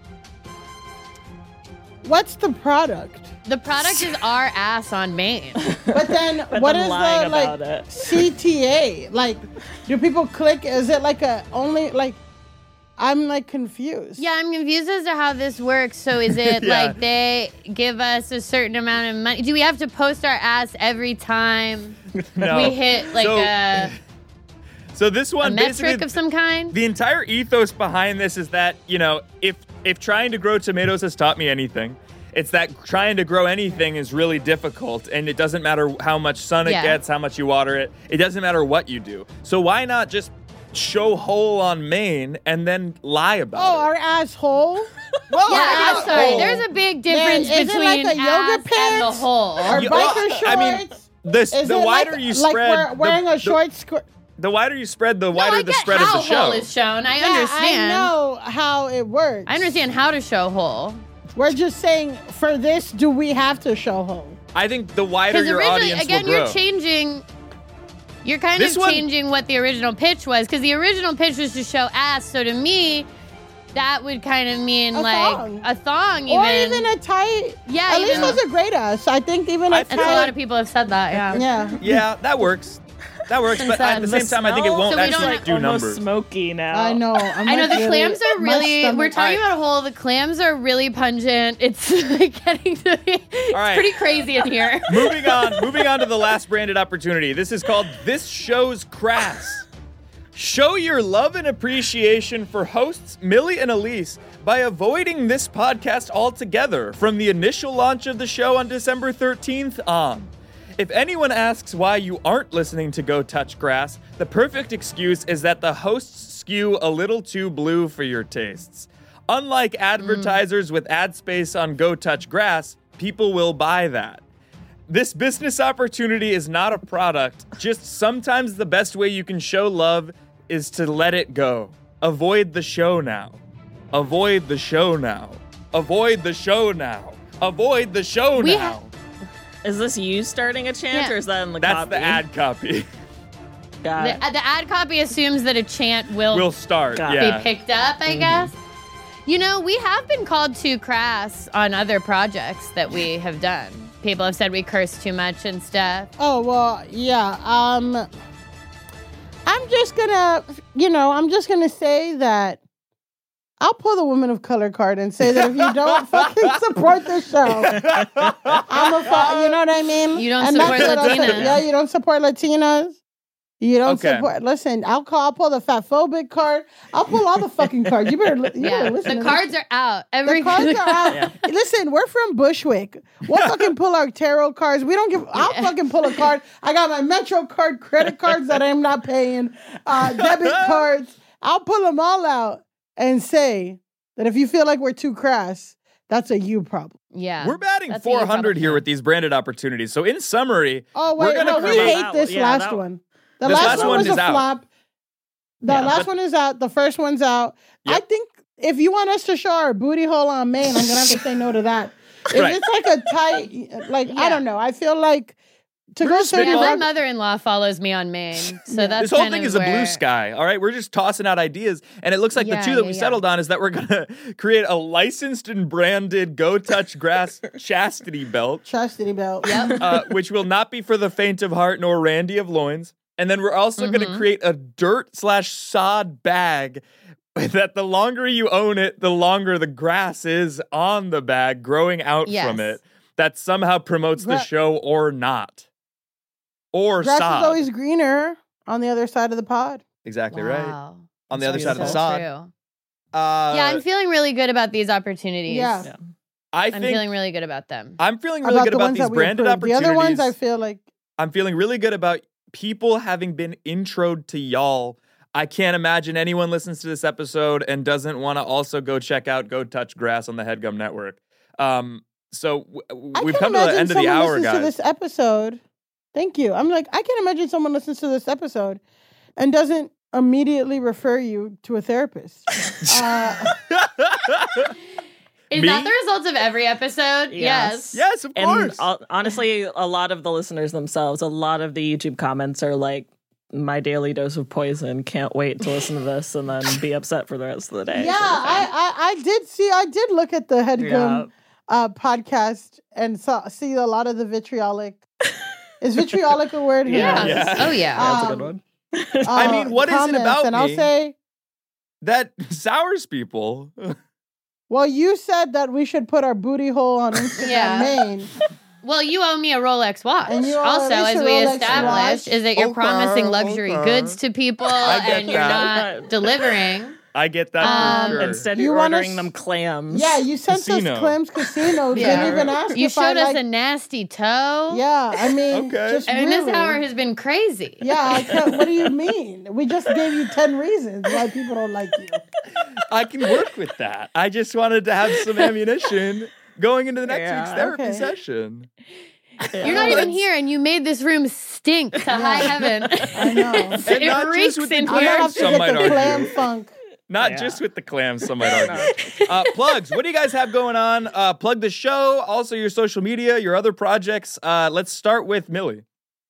What's the product?
The product is our ass on Maine.
But then
But
what
them
is
lying
the like
about it.
C T A? Like, do people click? Is it like a only like? I'm like confused.
Yeah, I'm confused as to how this works. So is it
Yeah.
like they give us a certain amount of money? Do we have to post our ass every time
No.
we hit like
So-
a,
So this
a
one
metric
basically
of some kind?
the entire ethos behind this is that, you know, if if trying to grow tomatoes has taught me anything, it's that trying to grow anything is really difficult, and it doesn't matter how much sun it
Yeah.
gets, how much you water it. It doesn't matter what you do. So why not just show hole on Maine and then lie about
Oh,
it?
our asshole.
Well,
Yeah,
I
I'm
mean,
sorry.
hole.
There's a big difference
is it
between
like a yoga
ass and the
pants?
hole.
Or
You-
biker
well,
shorts?
I mean, the,
Is
the
it
wider
like,
you
like
spread,
we're wearing
the,
a short skirt?
The, the wider you spread, the
No,
wider
I
the
get
spread
how
of the show.
hole is shown. I
Yeah,
understand.
I know how it works.
I understand how to show hole.
We're just saying for this, do we have to show hole?
I think the wider
Because
your
originally,
audience
again,
will grow.
you're changing. You're kind
This
of
one-
changing what the original pitch was. Because the original pitch was to show ass. So to me, that would kind of mean
A
like
thong.
a thong, even.
Or even a tight.
Yeah,
At least
even-
was a great ass. I think even a
I
tight.
That's a lot of people have said that. Yeah.
Yeah.
Yeah, that works. That works, but at the same time, I think it won't
So we
actually
don't-
do
almost
numbers.
smoky now.
I know. I'm
I know
like
the
really-
clams are
my
really.
stomach-
We're talking
Alright.
about whole. The clams are really pungent. It's like getting to be. It's
Alright.
pretty crazy in here.
moving on, moving on to the last branded opportunity. This is called This Show's Crass. Show your love and appreciation for hosts Millie and Elise by avoiding this podcast altogether from the initial launch of the show on December thirteenth on. If anyone asks why you aren't listening to Go Touch Grass, the perfect excuse is that the hosts skew a little too blue for your tastes. Unlike advertisers with ad space on Go Touch Grass, people will buy that. This business opportunity is not a product, just sometimes the best way you can show love is to let it go. Avoid the show now. Avoid the show now. Avoid the show now. Avoid the show
We
now.
ha-
Is this you starting a chant,
Yeah.
or is that in the
That's
copy?
the ad copy.
Got
The,
it.
uh, the ad copy assumes that a chant will
We'll start.
Got
be
Yeah.
picked up, I guess. You know, we have been called too crass on other projects that we have done. People have said we curse too much and stuff.
Oh well, yeah. Um, I'm just gonna, you know, I'm just gonna say that I'll pull the woman of color card and say that if you don't fucking support the show, I'm a fu- you know what I mean?
You don't
And
support
that's what I'll say.
Latinas.
Yeah, you don't support Latinas. You don't
Okay.
support. Listen, I'll call. I'll pull the fatphobic card. I'll pull all the fucking cards. You better. You
Yeah,
better listen.
the
to
cards
this.
are out. Every
The cards are out. Listen, we're from Bushwick. We'll fucking pull our tarot cards. We don't give. I'll fucking pull a card. I got my Metro card, credit cards that I'm not paying, uh, debit cards. I'll pull them all out and say that if you feel like we're too crass, that's a you problem.
Yeah.
We're batting
That's a you
four hundred
problem.
here with these branded opportunities. So in summary,
Oh
we're
wait,
gonna
no, we
create-
hate this
Yeah,
last
that-
one. The
This
last,
last
one,
one
was
is
a
out.
flop. The
Yeah,
last
but-
one is out. The first one's out. I
Yep.
think if you want us to show our booty hole on Maine, I'm gonna have to say no to that. If
Right.
it's like a tight, like I
Yeah.
don't know. I feel like to
We're
go
just
thirty.
Yeah, my
Well-
mother-in-law follows me on Maine, so that's
this whole
kind
thing
of
is a blue
where-
sky. All right, we're just tossing out ideas, and it looks like
Yeah,
the two that
yeah,
we
yeah.
settled on is that we're gonna create a licensed and branded Go Touch Grass chastity belt,
Chastity belt.
Yep.
uh, which will not be for the faint of heart nor randy of loins. And then we're also going to
Mhm.
create a dirt slash sod bag that the longer you own it, the longer the grass is on the bag growing out
Yes.
from it. That somehow promotes the
Gra-
show or not. Or
Grass
sod.
is always greener on the other side of the pod.
exactly right.
Wow.
On the other
That's
side of the
so
sod.
True.
Uh,
yeah, I'm feeling really good about these opportunities.
Yeah.
Yeah.
I
I'm
think
feeling really good about them.
I'm feeling really
about
good
the
about
ones
these
that we
branded
approved. The
opportunities.
other ones, I feel like
I'm feeling really good about people having been introed to y'all. I can't imagine anyone listens to this episode and doesn't want to also go check out Go Touch Grass on the HeadGum Network. Um, so w-
I
we've
can
come to the
imagine
end of the
someone
hour,
listens
guys.
to this episode. Thank you. I'm like, I can imagine someone listens to this episode and doesn't immediately refer you to a therapist. uh,
Is
Me?
that the result of every episode?
Yes.
Yes.
Yes, of
And
course.
uh, honestly, a lot of the listeners themselves, a lot of the YouTube comments are like, my daily dose of poison. Can't wait to listen to this and then be upset for the rest of the day.
yeah, I, I I did see. I did look at the HeadGum
Yeah.
uh, podcast and saw see a lot of the vitriolic. Is vitriolic a word? Who
Yeah.
knows?
Yeah.
Oh yeah.
That's a
Um,
good one.
I
uh,
mean, what is it
comments,
about
And I'll
me?
say,
That sours people.
well, you said that we should put our booty hole on Instagram
Yeah.
Main.
Well, you owe me a Rolex watch.
And you owe
Also,
Alicia
as
a
we
Rolex
established,
watch.
is that you're
Okay,
promising luxury
okay.
goods to people
I get
and you're
that.
not delivering.
I get that
Um,
for sure.
Instead,
You
you're
wanna
ordering
s-
them clams.
Yeah, you sent
Casino.
us Clem's Casino.
Yeah.
Didn't even ask
You
if I
showed us
like,
a nasty toe.
Yeah, I mean,
Okay.
just
And
really.
this hour has been crazy.
Yeah, I can't, what do you mean? We just gave you ten reasons why people don't like you.
I can work with that. I just wanted to have some ammunition going into the next
Yeah.
week's therapy
Okay.
session.
You're not even here, and you made this room stink to high heaven.
I know.
And
it
not just
reeks
with the
in
I'm gonna
here.
have to
Some
get
might
the
argue.
clam funk.
Not
Yeah.
just with the clams, some might argue. uh, plugs. What do you guys have going on? Uh, plug the show, also your social media, your other projects. Uh, let's start with Millie.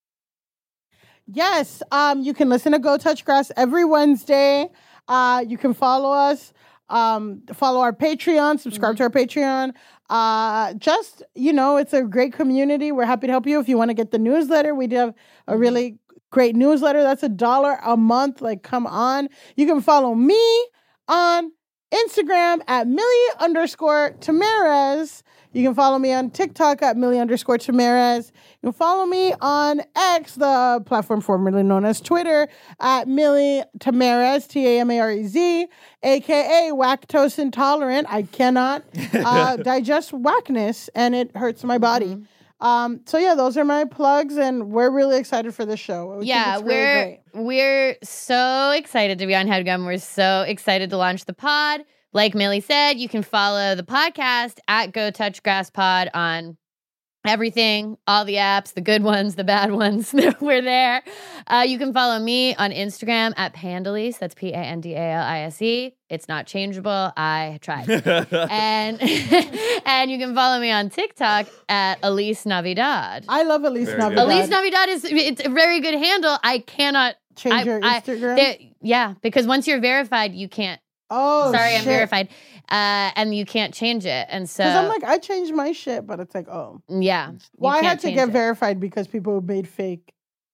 Yes, um, you can listen to Go Touch Grass every Wednesday. Uh, you can follow us, um, follow our Patreon, subscribe to our Patreon. Uh, just, you know, it's a great community. We're happy to help you. If you want to get the newsletter, we do have a really great newsletter. That's a dollar a month. Like, come on. You can follow me on Instagram at Millie underscore Tamarez. You can follow me on TikTok at Millie underscore Tamarez. You can follow me on X, the platform formerly known as Twitter, at Millie Tamarez, T A M A R E Z, a k a lactose intolerant. I cannot uh, digest whackness, and it hurts my body. Um, so, yeah, those are my plugs, and we're really excited for this show. We
Yeah,
think it's really
we're
great.
we're so excited to be on HeadGum. We're so excited to launch the pod. Like Millie said, you can follow the podcast at Go Touch Grass Pod on everything, all the apps, the good ones, the bad ones. We're there. Uh, you can follow me on Instagram at Pandalise. That's P A N D A L I S E. It's not changeable. I tried. and and you can follow me on TikTok at Elise Navidad.
I love Elise
Very
Navidad.
good.
Elise Navidad is it's a very good handle. I cannot
Change
I-
your
I-
Instagram?
there- yeah, because once you're verified, you can't.
oh,
sorry,
shit.
I'm verified, uh, and you can't change it. And so,
Because I'm like, I changed my shit, but it's like, oh.
yeah.
Well,
you
I
can't
had to
change
get
it.
verified because people made fake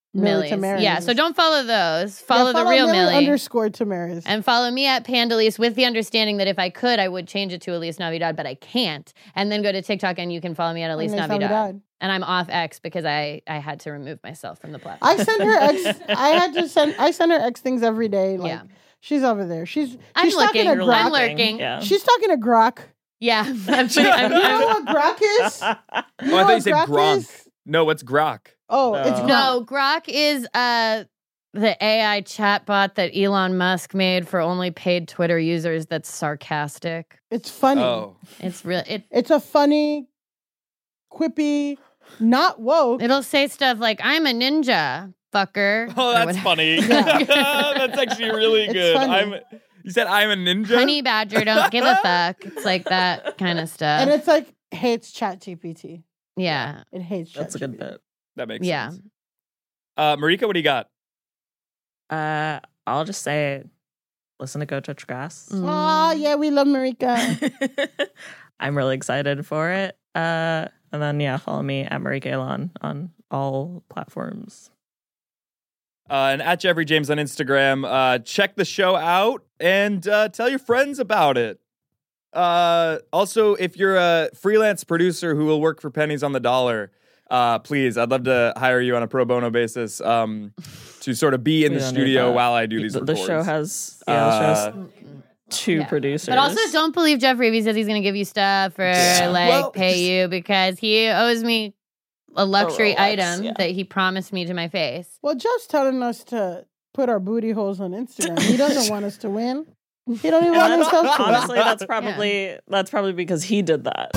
Millies.
Tamaris.
Yeah, so don't follow those. Follow,
Yeah,
the real
Millie
Millie.
underscore Tamaris.
And follow me at Pandalise with the understanding that if I could, I would change it to Elise Navidad, but I can't. And then go to TikTok and you can follow me at Elise
Elise
Navidad.
Navidad.
And I'm off X because I, I had to remove myself from the platform.
I send her X. I had to send. I send her X things every day. Like
Yeah.
she's over there. She's
I'm
she's talking
looking.
to Grok.
I'm lurking.
Yeah.
She's talking to Grok.
Yeah. I'm pretty, I'm,
You know
I'm,
what Grok is? You
Oh, I
know
thought you
what
said
Grok
Gronk.
is?
No, what's Grok?
Oh, it's Grok.
no, Grok is uh, the A I chatbot that Elon Musk made for only paid Twitter users that's sarcastic.
It's funny.
Oh.
It's real. It,
It's a funny, quippy, not woke.
it'll say stuff like, I'm a ninja, fucker.
Oh,
or
that's
whatever.
funny.
Yeah.
That's actually really
It's
good.
funny.
I'm. You said I'm a ninja.
Honey badger, don't give a fuck. It's like that kind of stuff.
And it's like hates Chat G P T.
yeah.
It hates Chat
That's a good bit.
That makes
Yeah.
sense. Uh, Marika, what do you got?
Uh, I'll just say, listen to Go Touch Grass.
Mm.
Oh, yeah, we love Marika.
I'm really excited for it. Uh, and then yeah, follow me at Marika Elon on all platforms.
Uh, and at Jeffrey James on Instagram. Uh, check the show out and uh, tell your friends about it. Uh, also, if you're a freelance producer who will work for pennies on the dollar, uh, please, I'd love to hire you on a pro bono basis um, to sort of be in
We
the
don't need
studio
that.
while I do these
The, the
records.
show has yeah, the show has two
Yeah.
producers.
But also, don't believe Jeffrey if he says he's going to give you stuff or
Yeah.
like
Well,
pay you because he owes me a luxury
Rolex,
item
yeah.
that he promised me to my face.
Well, Jeff's telling us to put our booty holes on Instagram. He doesn't want us to win. He don't even
And
want
that's-
himself to win.
honestly, that's probably that's probably because he did that.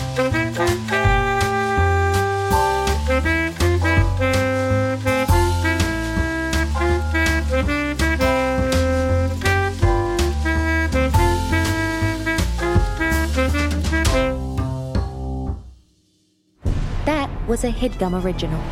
That was a HeadGum original.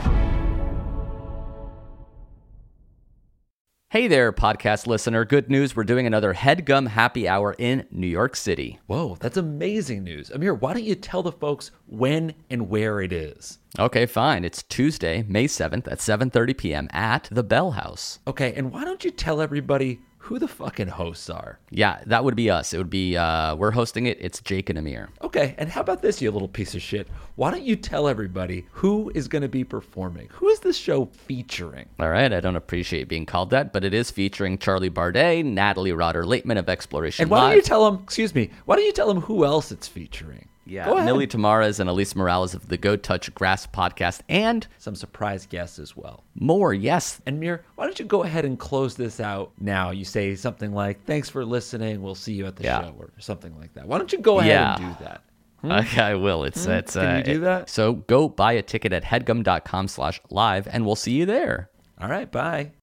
Hey there, podcast listener. Good news. We're doing another HeadGum Happy Hour in New York City.
Whoa, that's amazing news. Amir, why don't you tell the folks when and where it is?
Okay, fine. It's Tuesday, May seventh at seven thirty p.m. at the Bell House.
Okay, and why don't you tell everybody who the fucking hosts are?
Yeah, that would be us. It would be, uh, we're hosting it. It's Jake and Amir.
Okay, and how about this, you little piece of shit? Why don't you tell everybody who is going to be performing? Who is this show featuring?
All right, I don't appreciate being called that, but it is featuring Charlie Bardet, Natalie Rotter-Laitman of Exploration
And why
Live.
don't you tell them, excuse me, why don't you tell them who else it's featuring?
Yeah,
Go ahead.
Millie Tamares and Elise Morales of the Go Touch Grass podcast, and
Some surprise guests as well.
more, yes.
And Mir, why don't you go ahead and close this out now? You say something like, thanks for listening, we'll see you at the
Yeah.
show, or something like that. Why don't you go ahead
Yeah.
and do that?
Okay, I will. It's,
Hmm?
it's,
Can
uh,
you do
it-
that?
So go buy a ticket at headgum.com slash live, and we'll see you there.
All right, bye.